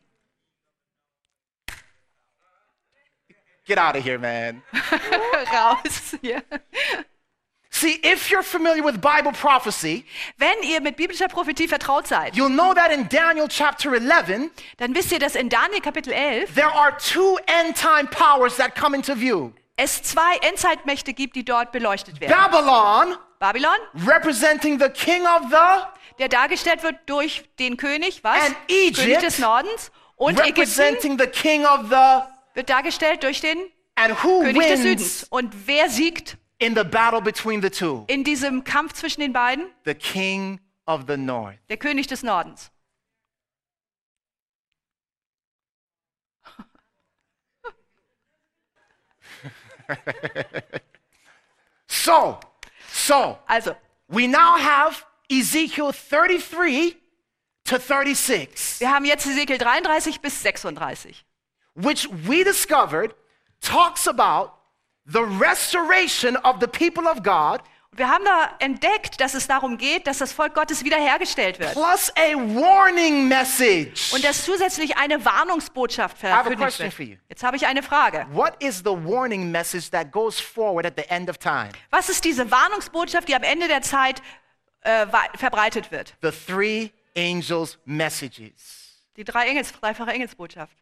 Get out of here, man. Raus hier. See, if you're familiar with Bible prophecy, Wenn ihr mit biblischer Prophetie vertraut seid, you'll know that in Daniel chapter 11, dann wisst ihr, dass in Daniel Kapitel 11 there are two end-time powers that come into view. es zwei Endzeitmächte gibt, die dort beleuchtet werden. Babylon, Babylon, representing the king of the, der dargestellt wird durch den König, was? And Egypt, König des Nordens. Und Ägypten representing the king of the, wird dargestellt durch den and who König des wins Südens. Und wer siegt in the battle between the two? in diesem Kampf zwischen den beiden? The king of the north. Der König des Nordens. Also, we now have Ezekiel 33 to 36, wir haben jetzt Hesekiel 33 bis 36, which we discovered talks about the restoration of the people of God, wir haben da entdeckt, dass es darum geht, dass das Volk Gottes wiederhergestellt wird. plus a warning message. Und dass zusätzlich eine Warnungsbotschaft I have a verkündigt question for wird. you. Jetzt habe ich eine Frage. What is the warning message that goes forward at the end of time? Was ist diese Warnungsbotschaft, die am Ende der Zeit verbreitet wird? The three angels' messages. Die dreifache Engelsbotschaft.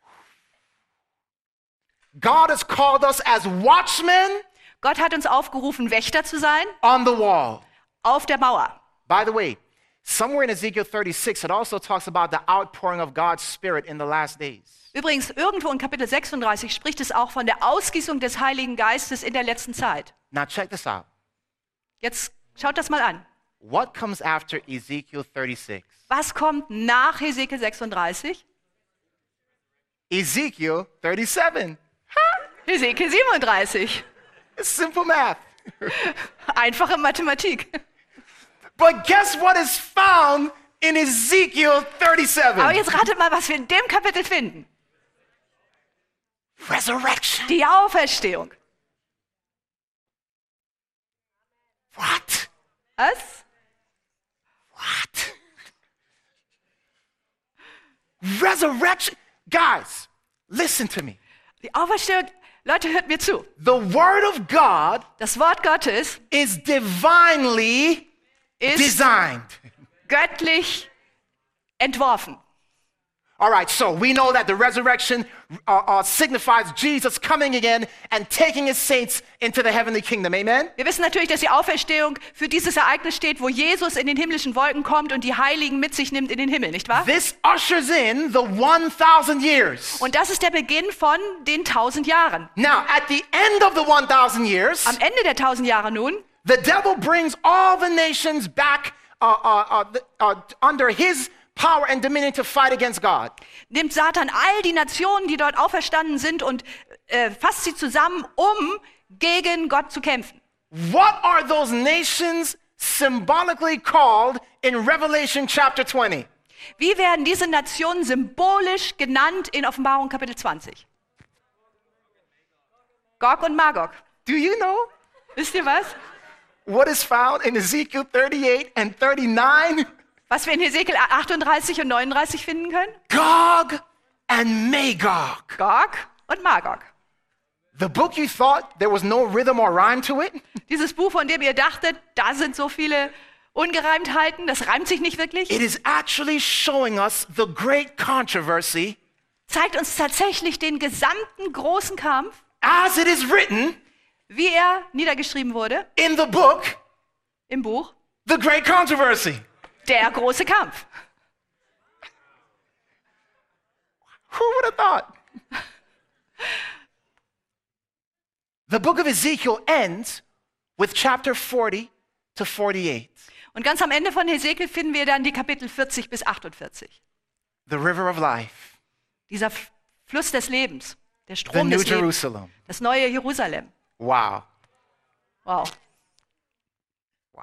God has called us as watchmen Gott hat uns aufgerufen, Wächter zu sein on the wall. auf der Mauer. By the way, somewhere in Ezekiel 36, it also talks about the outpouring of God's Spirit in the last days. Übrigens, irgendwo in Kapitel 36 spricht es auch von der Ausgießung des Heiligen Geistes in der letzten Zeit. Now check this out. Jetzt schaut das mal an. What comes after Ezekiel 36? Was kommt nach Hesekiel 36? Ezekiel 37. Hesekiel 37. It's simple math. Einfache Mathematik. But guess what is found in Ezekiel 37? Aber jetzt ratet mal, was wir in dem Kapitel finden. Resurrection. Die Auferstehung. What? Was? What? Resurrection. Guys, listen to me. Die Auferstehung, Leute, hört mir zu. The word of God Das Wort Gottes is divinely designed. göttlich entworfen. All right, so we know that the resurrection signifies Jesus coming again and taking his saints into the heavenly kingdom. Amen? Wir wissen natürlich, dass die Auferstehung für dieses Ereignis steht, wo Jesus in den himmlischen Wolken kommt und die Heiligen mit sich nimmt in den Himmel, nicht wahr? This ushers in the 1,000 years. Und das ist der Beginn von den 1000 Jahren. Now, at the end of the 1,000 years, Am Ende der 1000 Jahre nun, the devil brings all the nations back under his power and dominion to fight against God. nimmt Satan all die Nationen, die dort auferstanden sind, und fasst sie zusammen, um gegen Gott zu kämpfen. What are those nations symbolically called in Revelation chapter 20? Wie werden diese Nationen symbolisch genannt in Offenbarung Kapitel 20? Gog und Magog. Do you know Wisst ihr was? what is found in Ezekiel 38 and 39? Was wir in Hesekiel 38 und 39 finden können? Gog and Magog. Gog und Magog. The book you thought there was no rhythm or rhyme to it? Dieses Buch, von dem ihr dachtet, da sind so viele Ungereimtheiten, das reimt sich nicht wirklich, It is actually showing us the great controversy zeigt uns tatsächlich den gesamten großen Kampf, as it is written wie er niedergeschrieben wurde in the book, im Buch, The Great Controversy. der große Kampf. Who would have thought? The book of Ezekiel ends with chapter 40 to 48. Und ganz am Ende von Hesekiel finden wir dann die Kapitel 40 bis 48. The river of life, Dieser Fluss des Lebens, der the Strom new des Lebens, Jerusalem. das neue Jerusalem. Wow. Wow. Wow.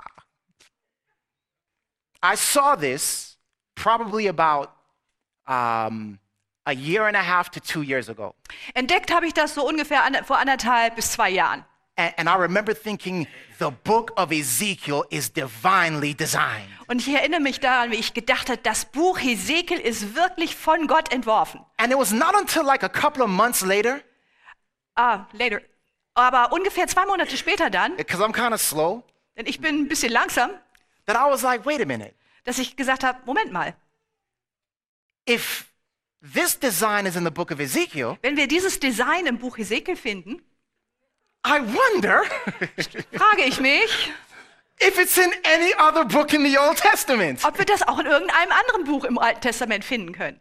I saw this probably about a year and a half to 2 years ago. Entdeckt habe ich das so ungefähr vor 1,5 bis 2 Jahren. And I remember thinking, the book of Ezekiel is divinely designed. Und ich erinnere mich daran, wie ich gedacht habe, das Buch Hesekiel ist wirklich von Gott entworfen. And it was not until like a couple of months later, Later. Aber ungefähr 2 Monate später dann, because I'm kind of slow, denn ich bin ein bisschen langsam, that I was like, wait a minute. dass ich gesagt habe, Moment mal, If this design is in the book of Ezekiel, wenn wir dieses Design im Buch Hesekiel finden, I wonder frage ich mich, if it's in any other book in the Old Testament. ob wir das auch in irgendeinem anderen Buch im Alten Testament finden können.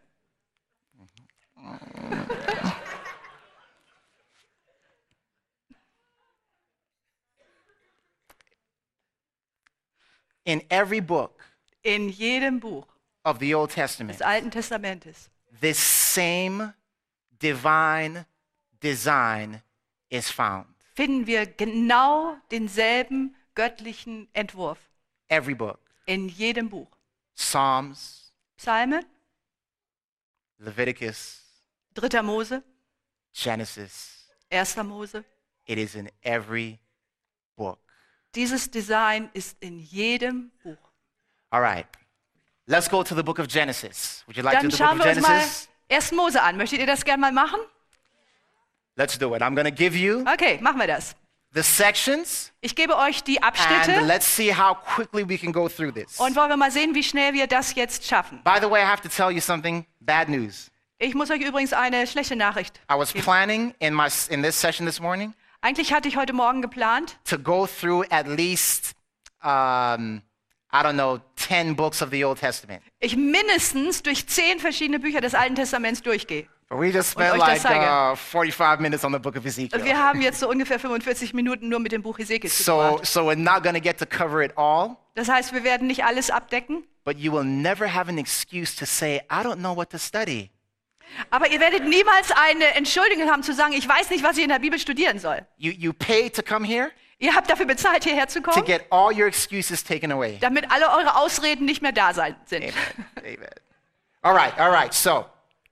In every book In jedem Buch of the Old Testament, des Alten Testamentes this same divine design is found. finden wir genau denselben göttlichen Entwurf. Every book. In jedem Buch. Psalms, Psalmen, Leviticus, 3. Mose, Genesis. 1. Mose. It is in every book. Dieses Design ist in jedem Buch. All right. Let's go to the book of Genesis. Would you like to Dann do the book schauen of wir uns mal Genesis? 1. Mose an. Möchtet ihr das gerne mal machen? Let's do it. I'm going to give you Okay, machen wir das. the sections Ich gebe euch die and Abschnitte let's see how quickly we can go through this. und wollen wir mal sehen, wie schnell wir das jetzt schaffen. By the way, I have to tell you something, bad news. Ich muss euch übrigens eine schlechte Nachricht I was geben. planning in this session this morning Eigentlich hatte ich heute Morgen geplant, to go through at least, I don't know, 10 books of the Old Testament. ich mindestens durch 10 verschiedene Bücher des Alten Testaments durchgehe. But we just Und spent euch das like zeige. 45 minutes on the book of Wir Ezekiel. haben jetzt so ungefähr 45 Minuten nur mit dem Buch Hesekiel So zugebracht. we're not going to get to cover it all, Das heißt, wir werden nicht alles abdecken, but you will never have an excuse to say, I don't know what to study. Aber ihr werdet niemals eine Entschuldigung haben zu sagen, ich weiß nicht, was ich in der Bibel studieren soll. You pay to come here Ihr habt dafür bezahlt, hierher zu to kommen, get all your excuses taken away. damit alle eure Ausreden nicht mehr da sind. Amen. Amen. All right. So,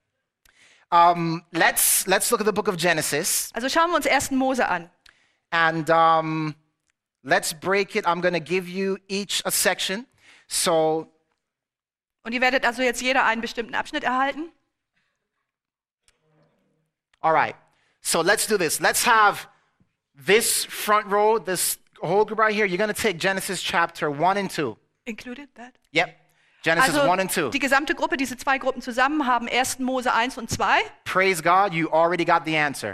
let's look at the book of Genesis, Also schauen wir uns 1. Mose an. and let's break it. I'm going to give you each a section. So, Und ihr werdet also jetzt jeder einen bestimmten Abschnitt erhalten. all right. So let's do this. Let's have this front row, this whole group right here. You're going to take Genesis chapter 1 and 2. Included that? Yep. Genesis Also 1 and 2. die gesamte Gruppe, diese zwei Gruppen zusammen, haben 1. Mose 1 und 2. Praise God, you already got the answer.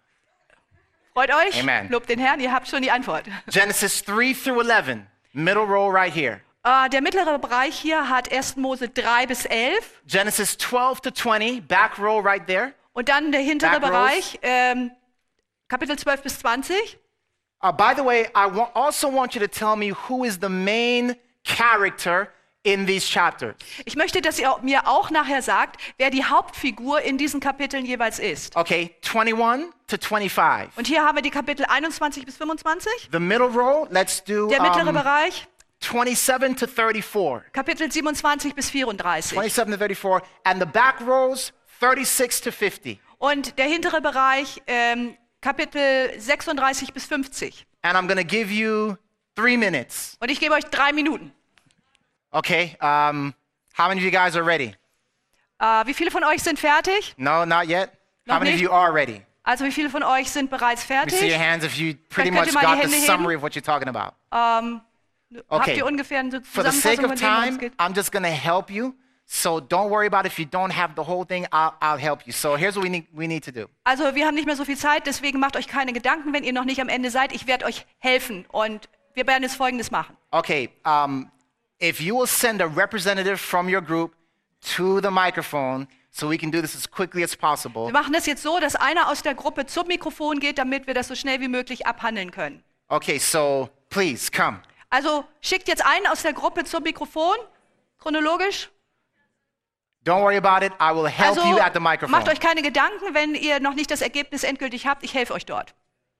Freut euch, Amen. lobt den Herrn, ihr habt schon die Antwort. Genesis 3 through 11, middle row right here. Der mittlere Bereich hier hat 1. Mose 3 bis 11. Genesis 12 to 20, back row right there. Und dann der hintere Back rows. Bereich, Kapitel 12 bis 20. By the way, I also want you to tell me who is the main character in these chapters. Ich möchte, dass ihr mir auch nachher sagt, wer die Hauptfigur in diesen Kapiteln jeweils ist. Okay, 21 to 25. Und hier haben wir die Kapitel 21 bis 25. The middle row, let's do Der mittlere Bereich, 27 to 34. Kapitel 27 bis 34. 27 to 34. And the back rows, 36 to 50. Und der hintere Bereich, Kapitel 36 bis 50. And I'm going to give you 3 minutes. Und ich gebe euch 3 Minuten. Okay, how many of you guys are ready? Wie viele von euch sind fertig? No, not yet. Noch How many of nicht? you are ready? Also wie viele von euch sind bereits Let me see your fertig? hands if you pretty Vielleicht much könnt ihr mal die got the Hände summary of what you're talking about. Habt Okay. ihr ungefähr eine For the sake Zusammenfassung, of von dem worum es time, geht? I'm just going to help you. So don't worry about if you don't have the whole thing. I'll help you. So here's what we need to do. Also wir haben nicht mehr so viel Zeit, deswegen macht euch keine Gedanken, wenn ihr noch nicht am Ende seid. Ich werde euch helfen und wir werden jetzt Folgendes machen. Okay, if you will send a representative from your group to the microphone so we can do this as quickly as possible. Wir machen das jetzt so, dass einer aus der Gruppe zum Mikrofon geht, damit wir das so schnell wie möglich abhandeln können. Okay, so please come. Also schickt jetzt einen aus der Gruppe zum Mikrofon, chronologisch. Don't worry about it. I will help Also you at the microphone. macht euch keine Gedanken, wenn ihr noch nicht das Ergebnis endgültig habt. Ich helfe euch dort.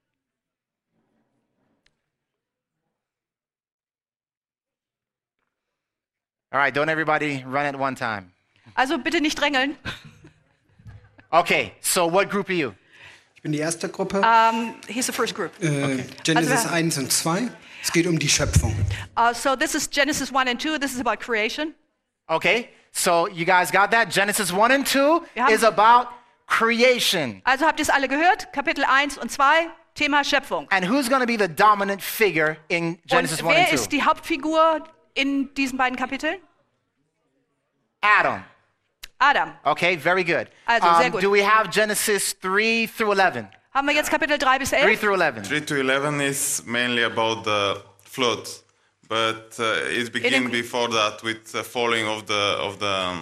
All right, don't everybody run at one time. Also bitte nicht drängeln. Okay, so what group are you? Ich bin die erste Gruppe. Here's the first group. Genesis Also wir- 1 und 2. Es geht um die Schöpfung. So this is Genesis 1 and 2. This is about creation. Okay, so you guys got that? Genesis 1 and 2 Wir haben- is about creation. Also habt ihr es alle gehört? Kapitel 1 und 2, Thema Schöpfung. And who's going to be the dominant figure in Genesis Und 1 wer and 2? ist die Hauptfigur in diesen beiden Kapiteln? Adam. Adam. Okay, very good. Also, sehr gut. Do we have Genesis 3 through 11? Haben wir jetzt Kapitel 3 bis 3 11? through 11. 3 to 11 is mainly about the flood, but it began before that with the falling of the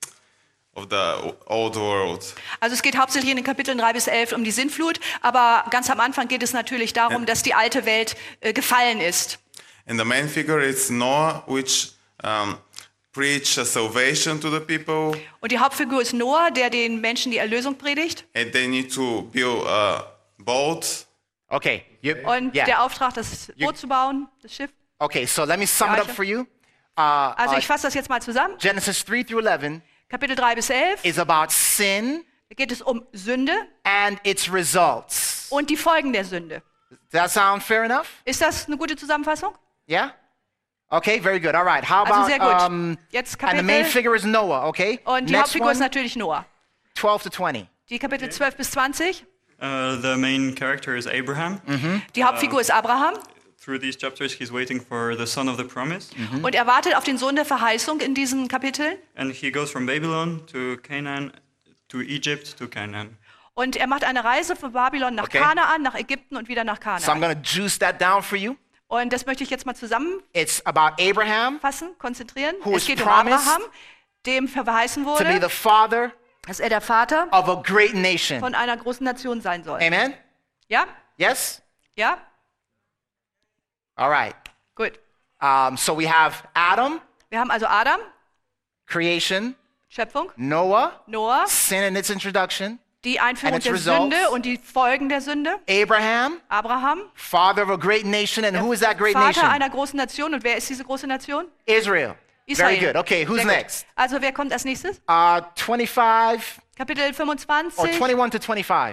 old world. Also es geht hauptsächlich in den Kapiteln 3 bis 11 um die Sintflut, aber ganz am Anfang geht es natürlich darum, dass die alte Welt gefallen ist. And the main figure is Noah, which preached a salvation to the people, Und die Hauptfigur ist Noah, der den Menschen die Erlösung predigt. and they need to build a boat. Okay. Und yeah. der Auftrag, das Boot zu bauen, das Schiff. Okay, so let me sum it up for you. Also ich fasse das jetzt mal zusammen. Genesis 3 through 11 Kapitel 3 bis 11 is about sin da geht es um Sünde and its results. und die Folgen der Sünde. Does that sound fair enough? Ist das eine gute Zusammenfassung? Yeah? Okay, very good. All right. How Also about sehr gut. Jetzt and the main Kapitel figure is Noah, okay? und die Next Hauptfigur ist one, natürlich Noah. 12 to 20. Die Kapitel 12 bis 20. The main character is Abraham. Die Hauptfigur ist Abraham Through these chapters, he's waiting for the son of the promise. und er wartet auf den Sohn der Verheißung in diesen Kapiteln. And he goes from Babylon to Canaan, to Egypt, to Canaan. Und er macht eine Reise von Babylon nach Okay. Kanaan, nach Ägypten und wieder nach So I'm Kanaan. going to juice that down for you. Und das möchte ich jetzt mal zusammenfassen, It's about Abraham konzentrieren. Who Es was geht um promised Abraham, dem verheißen to be wurde, the father dass er der Vater of a great nation. von einer großen Nation sein soll. Amen? Ja? Yes? Ja? All right. Gut. So we have Adam, Wir haben also Adam, creation, Schöpfung. Noah, Noah, sin and its introduction. die Einführung And its der results. Sünde und die Folgen der Sünde. Abraham, Abraham, father of a great nation. And who is that great Vater nation? einer großen Nation. Und wer ist diese große Nation? Israel. Israel. Very good. Okay, who's Sehr gut. next? Also wer kommt als nächstes? 25 Kapitel 25, or 21 to 25.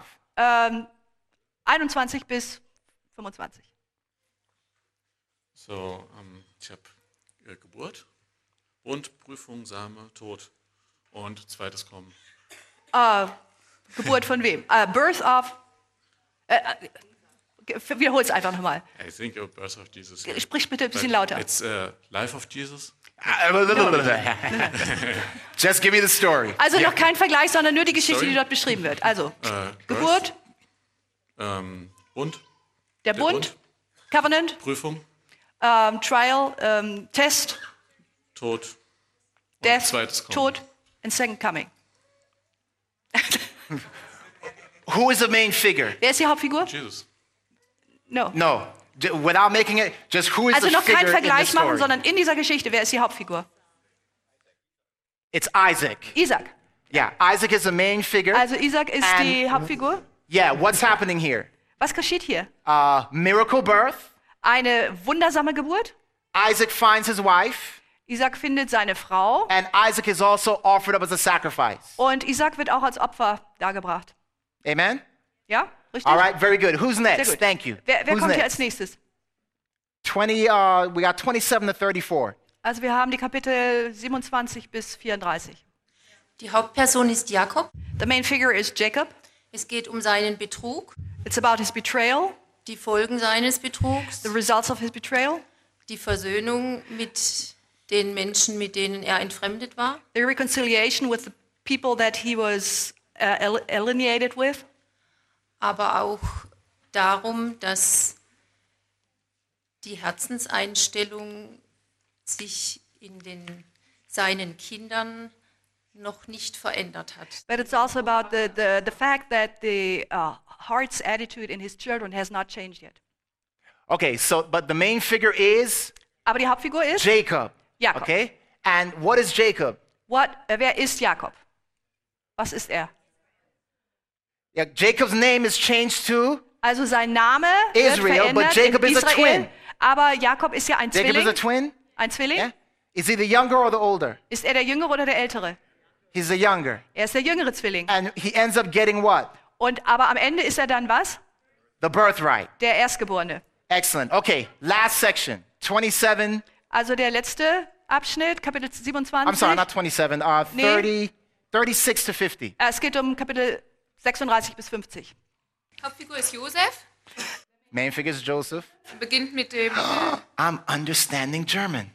21 bis 25. So, ich habe Geburt und Prüfung, Same, Tod und zweites Kommen. Geburt von wem? Birth of. Wiederhol es einfach nochmal. I think of birth of Jesus. Sprich bitte ein bisschen But lauter. It's life of Jesus. Just give me the story. Also Yeah. noch kein Vergleich, sondern nur die Geschichte, Sorry? die dort beschrieben wird. Also Birth, Geburt, Bund, der Bund, Covenant, Prüfung, Trial, Test, Tod und Death, zweites Kommen. Tod and Second Coming. Who is the main figure? Wer ist die Hauptfigur? Jesus. No. No. Without making it, just who is Also the noch keinen figure in the Vergleich machen, story? sondern in dieser Geschichte, wer ist die Hauptfigur? It's Isaac. Isaac. Yeah, Isaac is the main figure. Also Isaac ist And- die Hauptfigur. Yeah, what's happening here? Was geschieht hier? Miracle birth. Eine wundersame Geburt. Isaac finds his wife. Isaac findet seine Frau. And Isaac is also offered up as a sacrifice. Und Isaac wird auch als Opfer dargebracht. Amen? Ja, richtig? All right, very good. Who's Sehr next? gut. Thank you. Wer Who's kommt hier next? als nächstes? 20, we got 27 to 34. Also wir haben die Kapitel 27 bis 34. Die Hauptperson ist Jakob. The main figure is Jacob. Es geht um seinen Betrug, It's about his betrayal, die Folgen seines Betrugs, the results of his betrayal, die Versöhnung mit den Menschen, mit denen er entfremdet war, the reconciliation with the people that he was alienated with, aber auch darum, dass die Herzenseinstellung sich in seinen Kindern noch nicht verändert hat. but it's also about the fact that the heart's attitude in his children has not changed yet. Okay, so, but the main figure is Aber die Hauptfigur ist Jacob. Jakob. Okay? And what is Jacob? Wer ist Jakob? Was ist er? Yeah, Jacob's name is changed to Also sein Name Israel, wird but verändert Jacob in is a Israel, twin. aber Jakob ist ja ein Jacob is Zwilling. a twin? Ein Zwilling? Yeah? Is he the younger or the older? Ist er der Jüngere oder der Ältere? He's the younger. Er ist der jüngere Zwilling. And he ends up getting what? Aber am Ende ist er dann was? The birthright. Der Erstgeborene. Excellent. Okay, last section. 27. Also der letzte Abschnitt, Kapitel 27. I'm sorry, not 27. 30, 36 to 50. Es geht um Kapitel 36 bis 50. Hauptfigur ist Josef. Main figure is Joseph. Beginnt mit dem. I'm understanding German.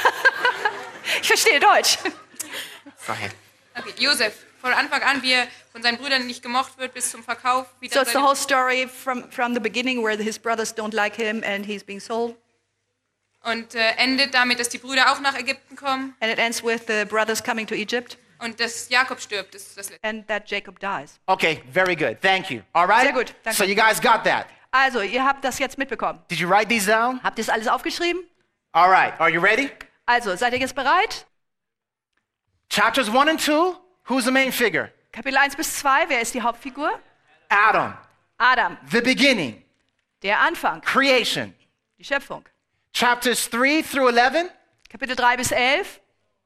Ich verstehe Deutsch. Go ahead. Okay, Josef. Von Anfang an, wie er von seinen Brüdern nicht gemocht wird, bis zum Verkauf. Wie So dann it's the seine- whole story from the beginning where his brothers don't like him and he's being sold. Und endet damit, dass die Brüder auch nach Ägypten kommen And it ends with the brothers coming to Egypt und dass Jakob stirbt. Das ist das Letzte. and that Jacob dies. Okay, very good. Thank you. All right? Sehr gut, danke. So you guys got that. Also, ihr habt das jetzt mitbekommen. Did you write these down? Habt ihr es alles aufgeschrieben? All right. Are you ready? Also, seid ihr jetzt bereit? Chapters 1 and 2. Who's the main figure? Kapitel 1 bis 2, wer ist die Hauptfigur? Adam. Adam, The beginning. der Anfang, Creation. die Schöpfung. Chapters 3 through 11. Kapitel 3 bis 11,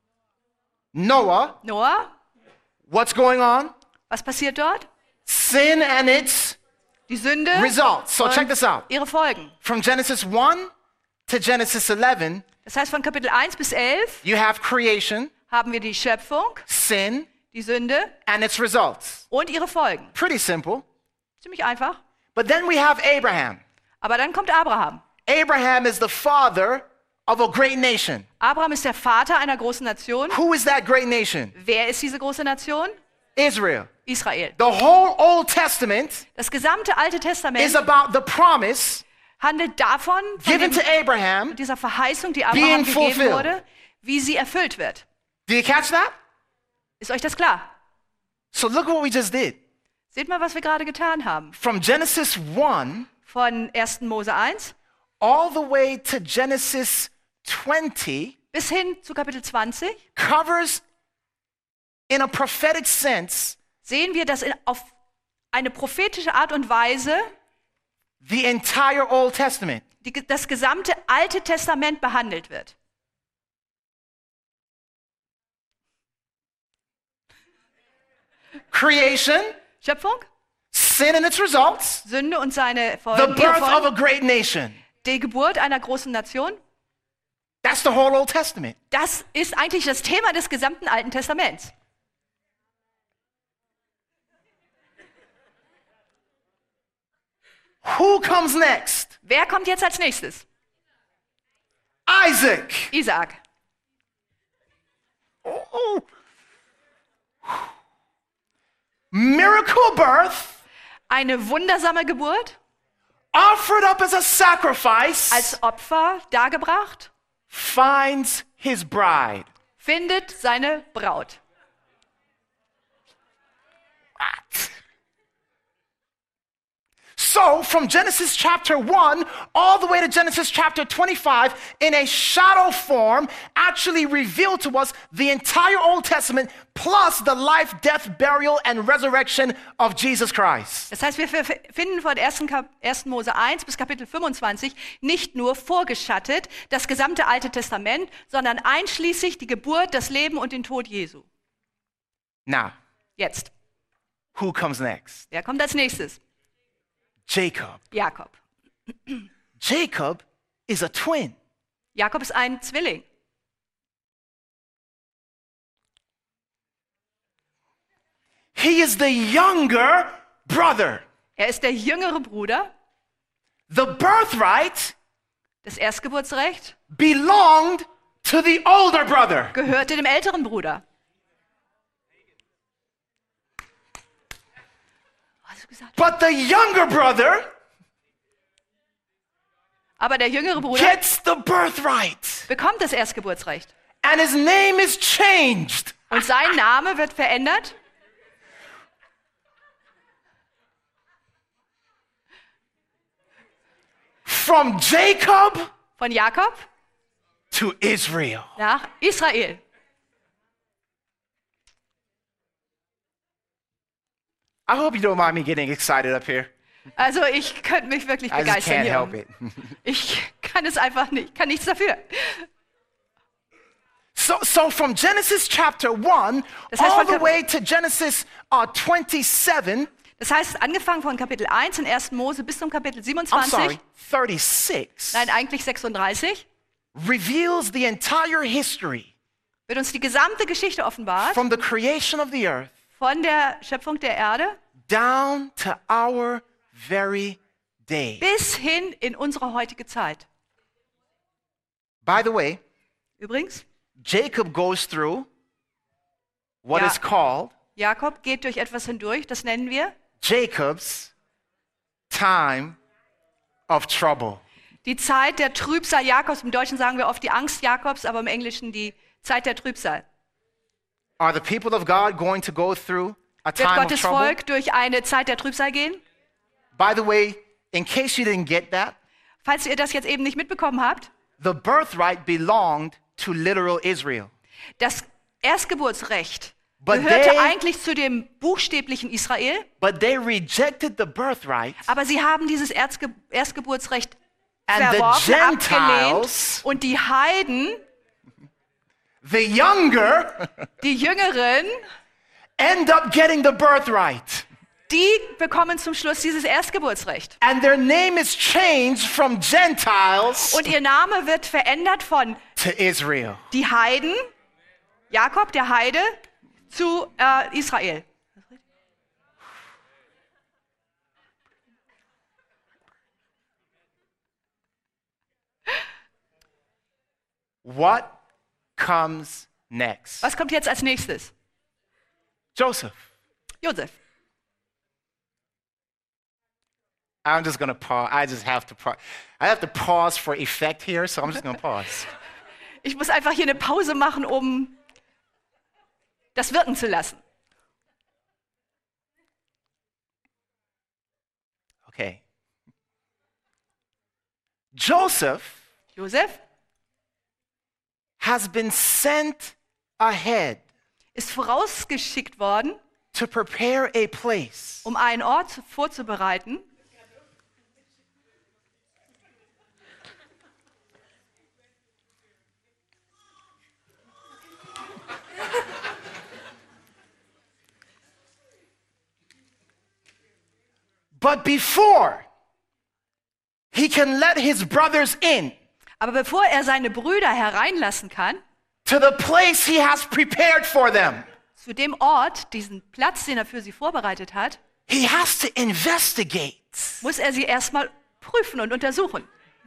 Noah. Noah, What's going on? was passiert dort? Sin and its Die Sünde results. So und check this out. ihre Folgen. From Genesis 1 to Genesis 11, Das heißt, von Kapitel 1 bis 11 you have creation, haben wir die Schöpfung, sin, die Sünde and its results. und ihre Folgen. Pretty simple. Ziemlich einfach. But then we have Abraham. Aber dann kommt Abraham. Abraham is the father of a great nation. Abraham ist der Vater einer großen Nation. Who is that great nation? Wer ist diese große Nation? Israel. Israel. The whole Old Testament Das gesamte Alte is Testament about the promise handelt davon, von given to Abraham. dieser Verheißung, die being Abraham gegeben fulfilled. wurde, wie sie erfüllt wird. Do you catch that? Ist euch das klar? So look what we just did. Seht mal, was wir gerade getan haben. From Genesis 1 Von 1. Mose 1 all the way to Genesis 20 bis hin zu Kapitel 20 covers in a prophetic sense, sehen wir, dass auf eine prophetische Art und Weise the entire Old Testament. Das gesamte Alte Testament behandelt wird. Creation, Schöpfung, sin and its results, Sünde und seine the Folgen, birth of a great nation. die Geburt einer großen Nation. That's the whole Old Testament. Das ist eigentlich das Thema des gesamten Alten Testaments. Who comes next? Wer kommt jetzt als nächstes? Isaac. Isaac. Oh. Miracle birth. Eine wundersame Geburt. Offered up as a sacrifice. Als Opfer dargebracht. Finds his bride. Findet seine Braut. What? So, from Genesis chapter 1 all the way to Genesis chapter 25, in a shadow form, actually revealed to us the entire Old Testament plus the life, death, burial, and resurrection of Jesus Christ. Das heißt, wir finden von 1. Mose 1 bis Kapitel 25 nicht nur vorgeschattet das gesamte Alte Testament, sondern einschließlich die Geburt, das Leben und den Tod Jesu. Now, jetzt. Who comes next? Wer kommt als nächstes? Jacob. Jakob. Jacob is a twin. Jakob ist ein Zwilling. He is the younger brother. Er ist der jüngere Bruder. The birthright, das Erstgeburtsrecht, belonged to the older brother. Gehörte dem älteren Bruder. But the younger brother aber der jüngere Bruder gets the birthright. Bekommt das Erstgeburtsrecht. And his name is changed. Und sein Name wird verändert. From Jacob von Jakob to Israel. Nach Israel. I hope you don't mind me getting excited up here. Also ich könnte mich wirklich I just begeistern can't hier. help it. Ich kann es einfach nicht, kann nichts dafür. So from Genesis chapter 1 all the way to Genesis 27. Das heißt, angefangen von Kapitel 1 in 1. Mose bis zum Kapitel 27. I'm sorry, 36. Nein, eigentlich 36. Reveals the entire history. Wird uns die gesamte Geschichte offenbart. From the creation of the earth. Von der Schöpfung der Erde. Down to our very day. Bis hin in unsere heutige Zeit. By the way. Übrigens. Jacob goes through what is called. Jakob geht durch etwas hindurch, das nennen wir Jacob's time of trouble. Die Zeit der Trübsal Jakobs. Im Deutschen sagen wir oft die Angst Jakobs, aber im Englischen die Zeit der Trübsal. Are the people of God going to go through a time of trouble? Wird Gottes Volk durch eine Zeit der Trübsal gehen? By the way, in case you didn't get that, falls ihr das jetzt eben nicht mitbekommen habt, the birthright belonged to literal Israel. Das Erstgeburtsrecht gehörte eigentlich zu dem buchstäblichen Israel. But they rejected the birthright. Aber sie haben dieses Erstgeburtsrecht and verworfen, the Gentiles, abgelehnt. Und die Heiden, the younger, die Jüngeren, end up getting the birthright. Die bekommen zum Schluss dieses Erstgeburtsrecht. And their name is changed from Gentiles und ihr Name wird verändert von to Israel. Die Heiden, Jakob, der Heide, zu Israel. What comes next? Was kommt jetzt als nächstes? Joseph. Josef. I'm just going to pause. I just have to pause. I have to pause for effect here, so I'm just going to pause. Ich muss einfach hier eine Pause machen, um das wirken zu lassen. Okay. Joseph has been sent ahead. ist vorausgeschickt worden, to prepare a place um einen Ort vorzubereiten, but before he can let his brothers in aber bevor er seine Brüder hereinlassen kann, to the place he has prepared for them, zu dem Ort, diesen Platz, den er für sie vorbereitet hat, he has to investigate. muss er sie erstmal prüfen und untersuchen.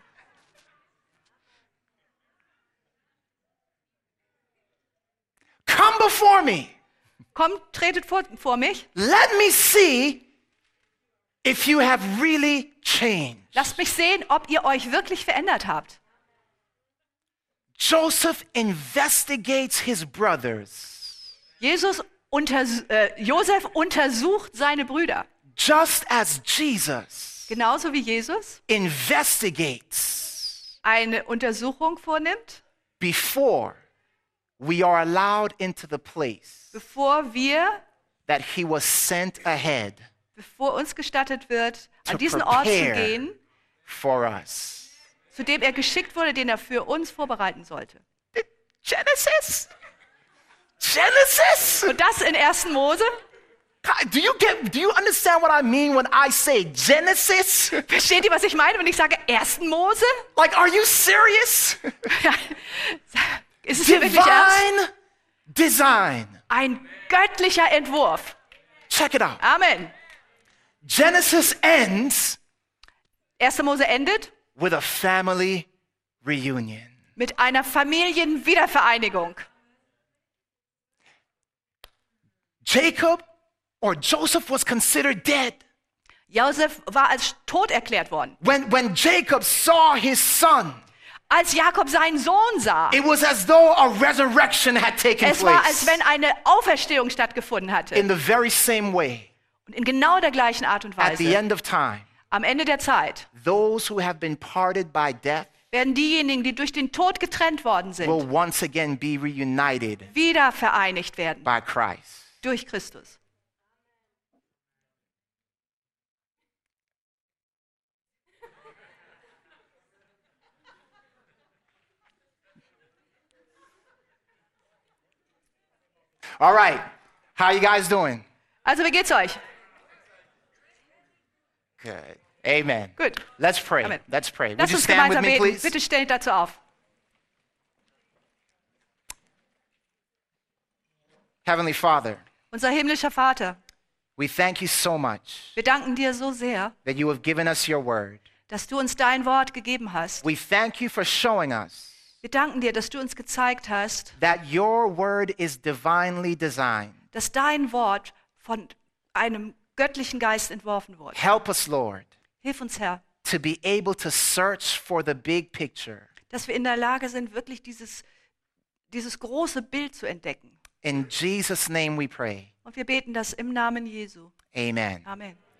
Come before me. Kommt, tretet vor mich. Let me see if you have really changed. Lasst mich sehen, ob ihr euch wirklich verändert habt. Joseph investigates his brothers. Josef untersucht seine Brüder. Just as Jesus Genauso wie Jesus investigates eine Untersuchung vornimmt, before we are allowed into the place bevor that he was sent ahead bevor uns gestattet wird, to an diesen Ort zu prepare gehen, for us. zu dem er geschickt wurde, den er für uns vorbereiten sollte. Genesis. Und das in 1. Mose. Do you understand what I mean when I say Genesis? Versteht ihr, was ich meine, wenn ich sage 1. Mose? Like, are you serious? Ist es hier wirklich ernst? Divine design. Ein göttlicher Entwurf. Check it out. Amen. Genesis ends 1. Mose endet with a family reunion. mit einer Familienwiedervereinigung. Jacob or Joseph was considered dead. Josef war als tot erklärt worden. When Jacob saw his son, als Jakob seinen Sohn sah, it was as though a resurrection had taken es war, place. als wenn eine Auferstehung stattgefunden hatte. In the very same way, und in genau der gleichen Art und at the Weise, end of time, am Ende der Zeit, those who have been parted by death werden diejenigen, die durch den Tod getrennt worden sind, will once again be reunited wieder vereinigt werden by Christ. durch Christus. All right. How you guys doing? Also, wie geht's euch? Good. Amen. Gut. Let's pray. Amen. Let's pray. Would Lasst you uns stand with gemeinsam me, beten. please? Bitte steht dazu auf. Heavenly Father, Unser himmlischer Vater, we thank you so much wir danken dir so sehr, that you have given us your word. dass du uns dein Wort gegeben hast. We thank you for showing us Wir danken dir, dass du uns gezeigt hast, that your word is divinely designed. dass dein Wort von einem göttlichen Geist entworfen wurde. Help us, Lord, Hilf uns, Herr, to be able to search for the big picture. dass wir in der Lage sind, wirklich dieses große Bild zu entdecken. In Jesus' name we pray. Und wir beten das im Namen Jesu. Amen. Amen.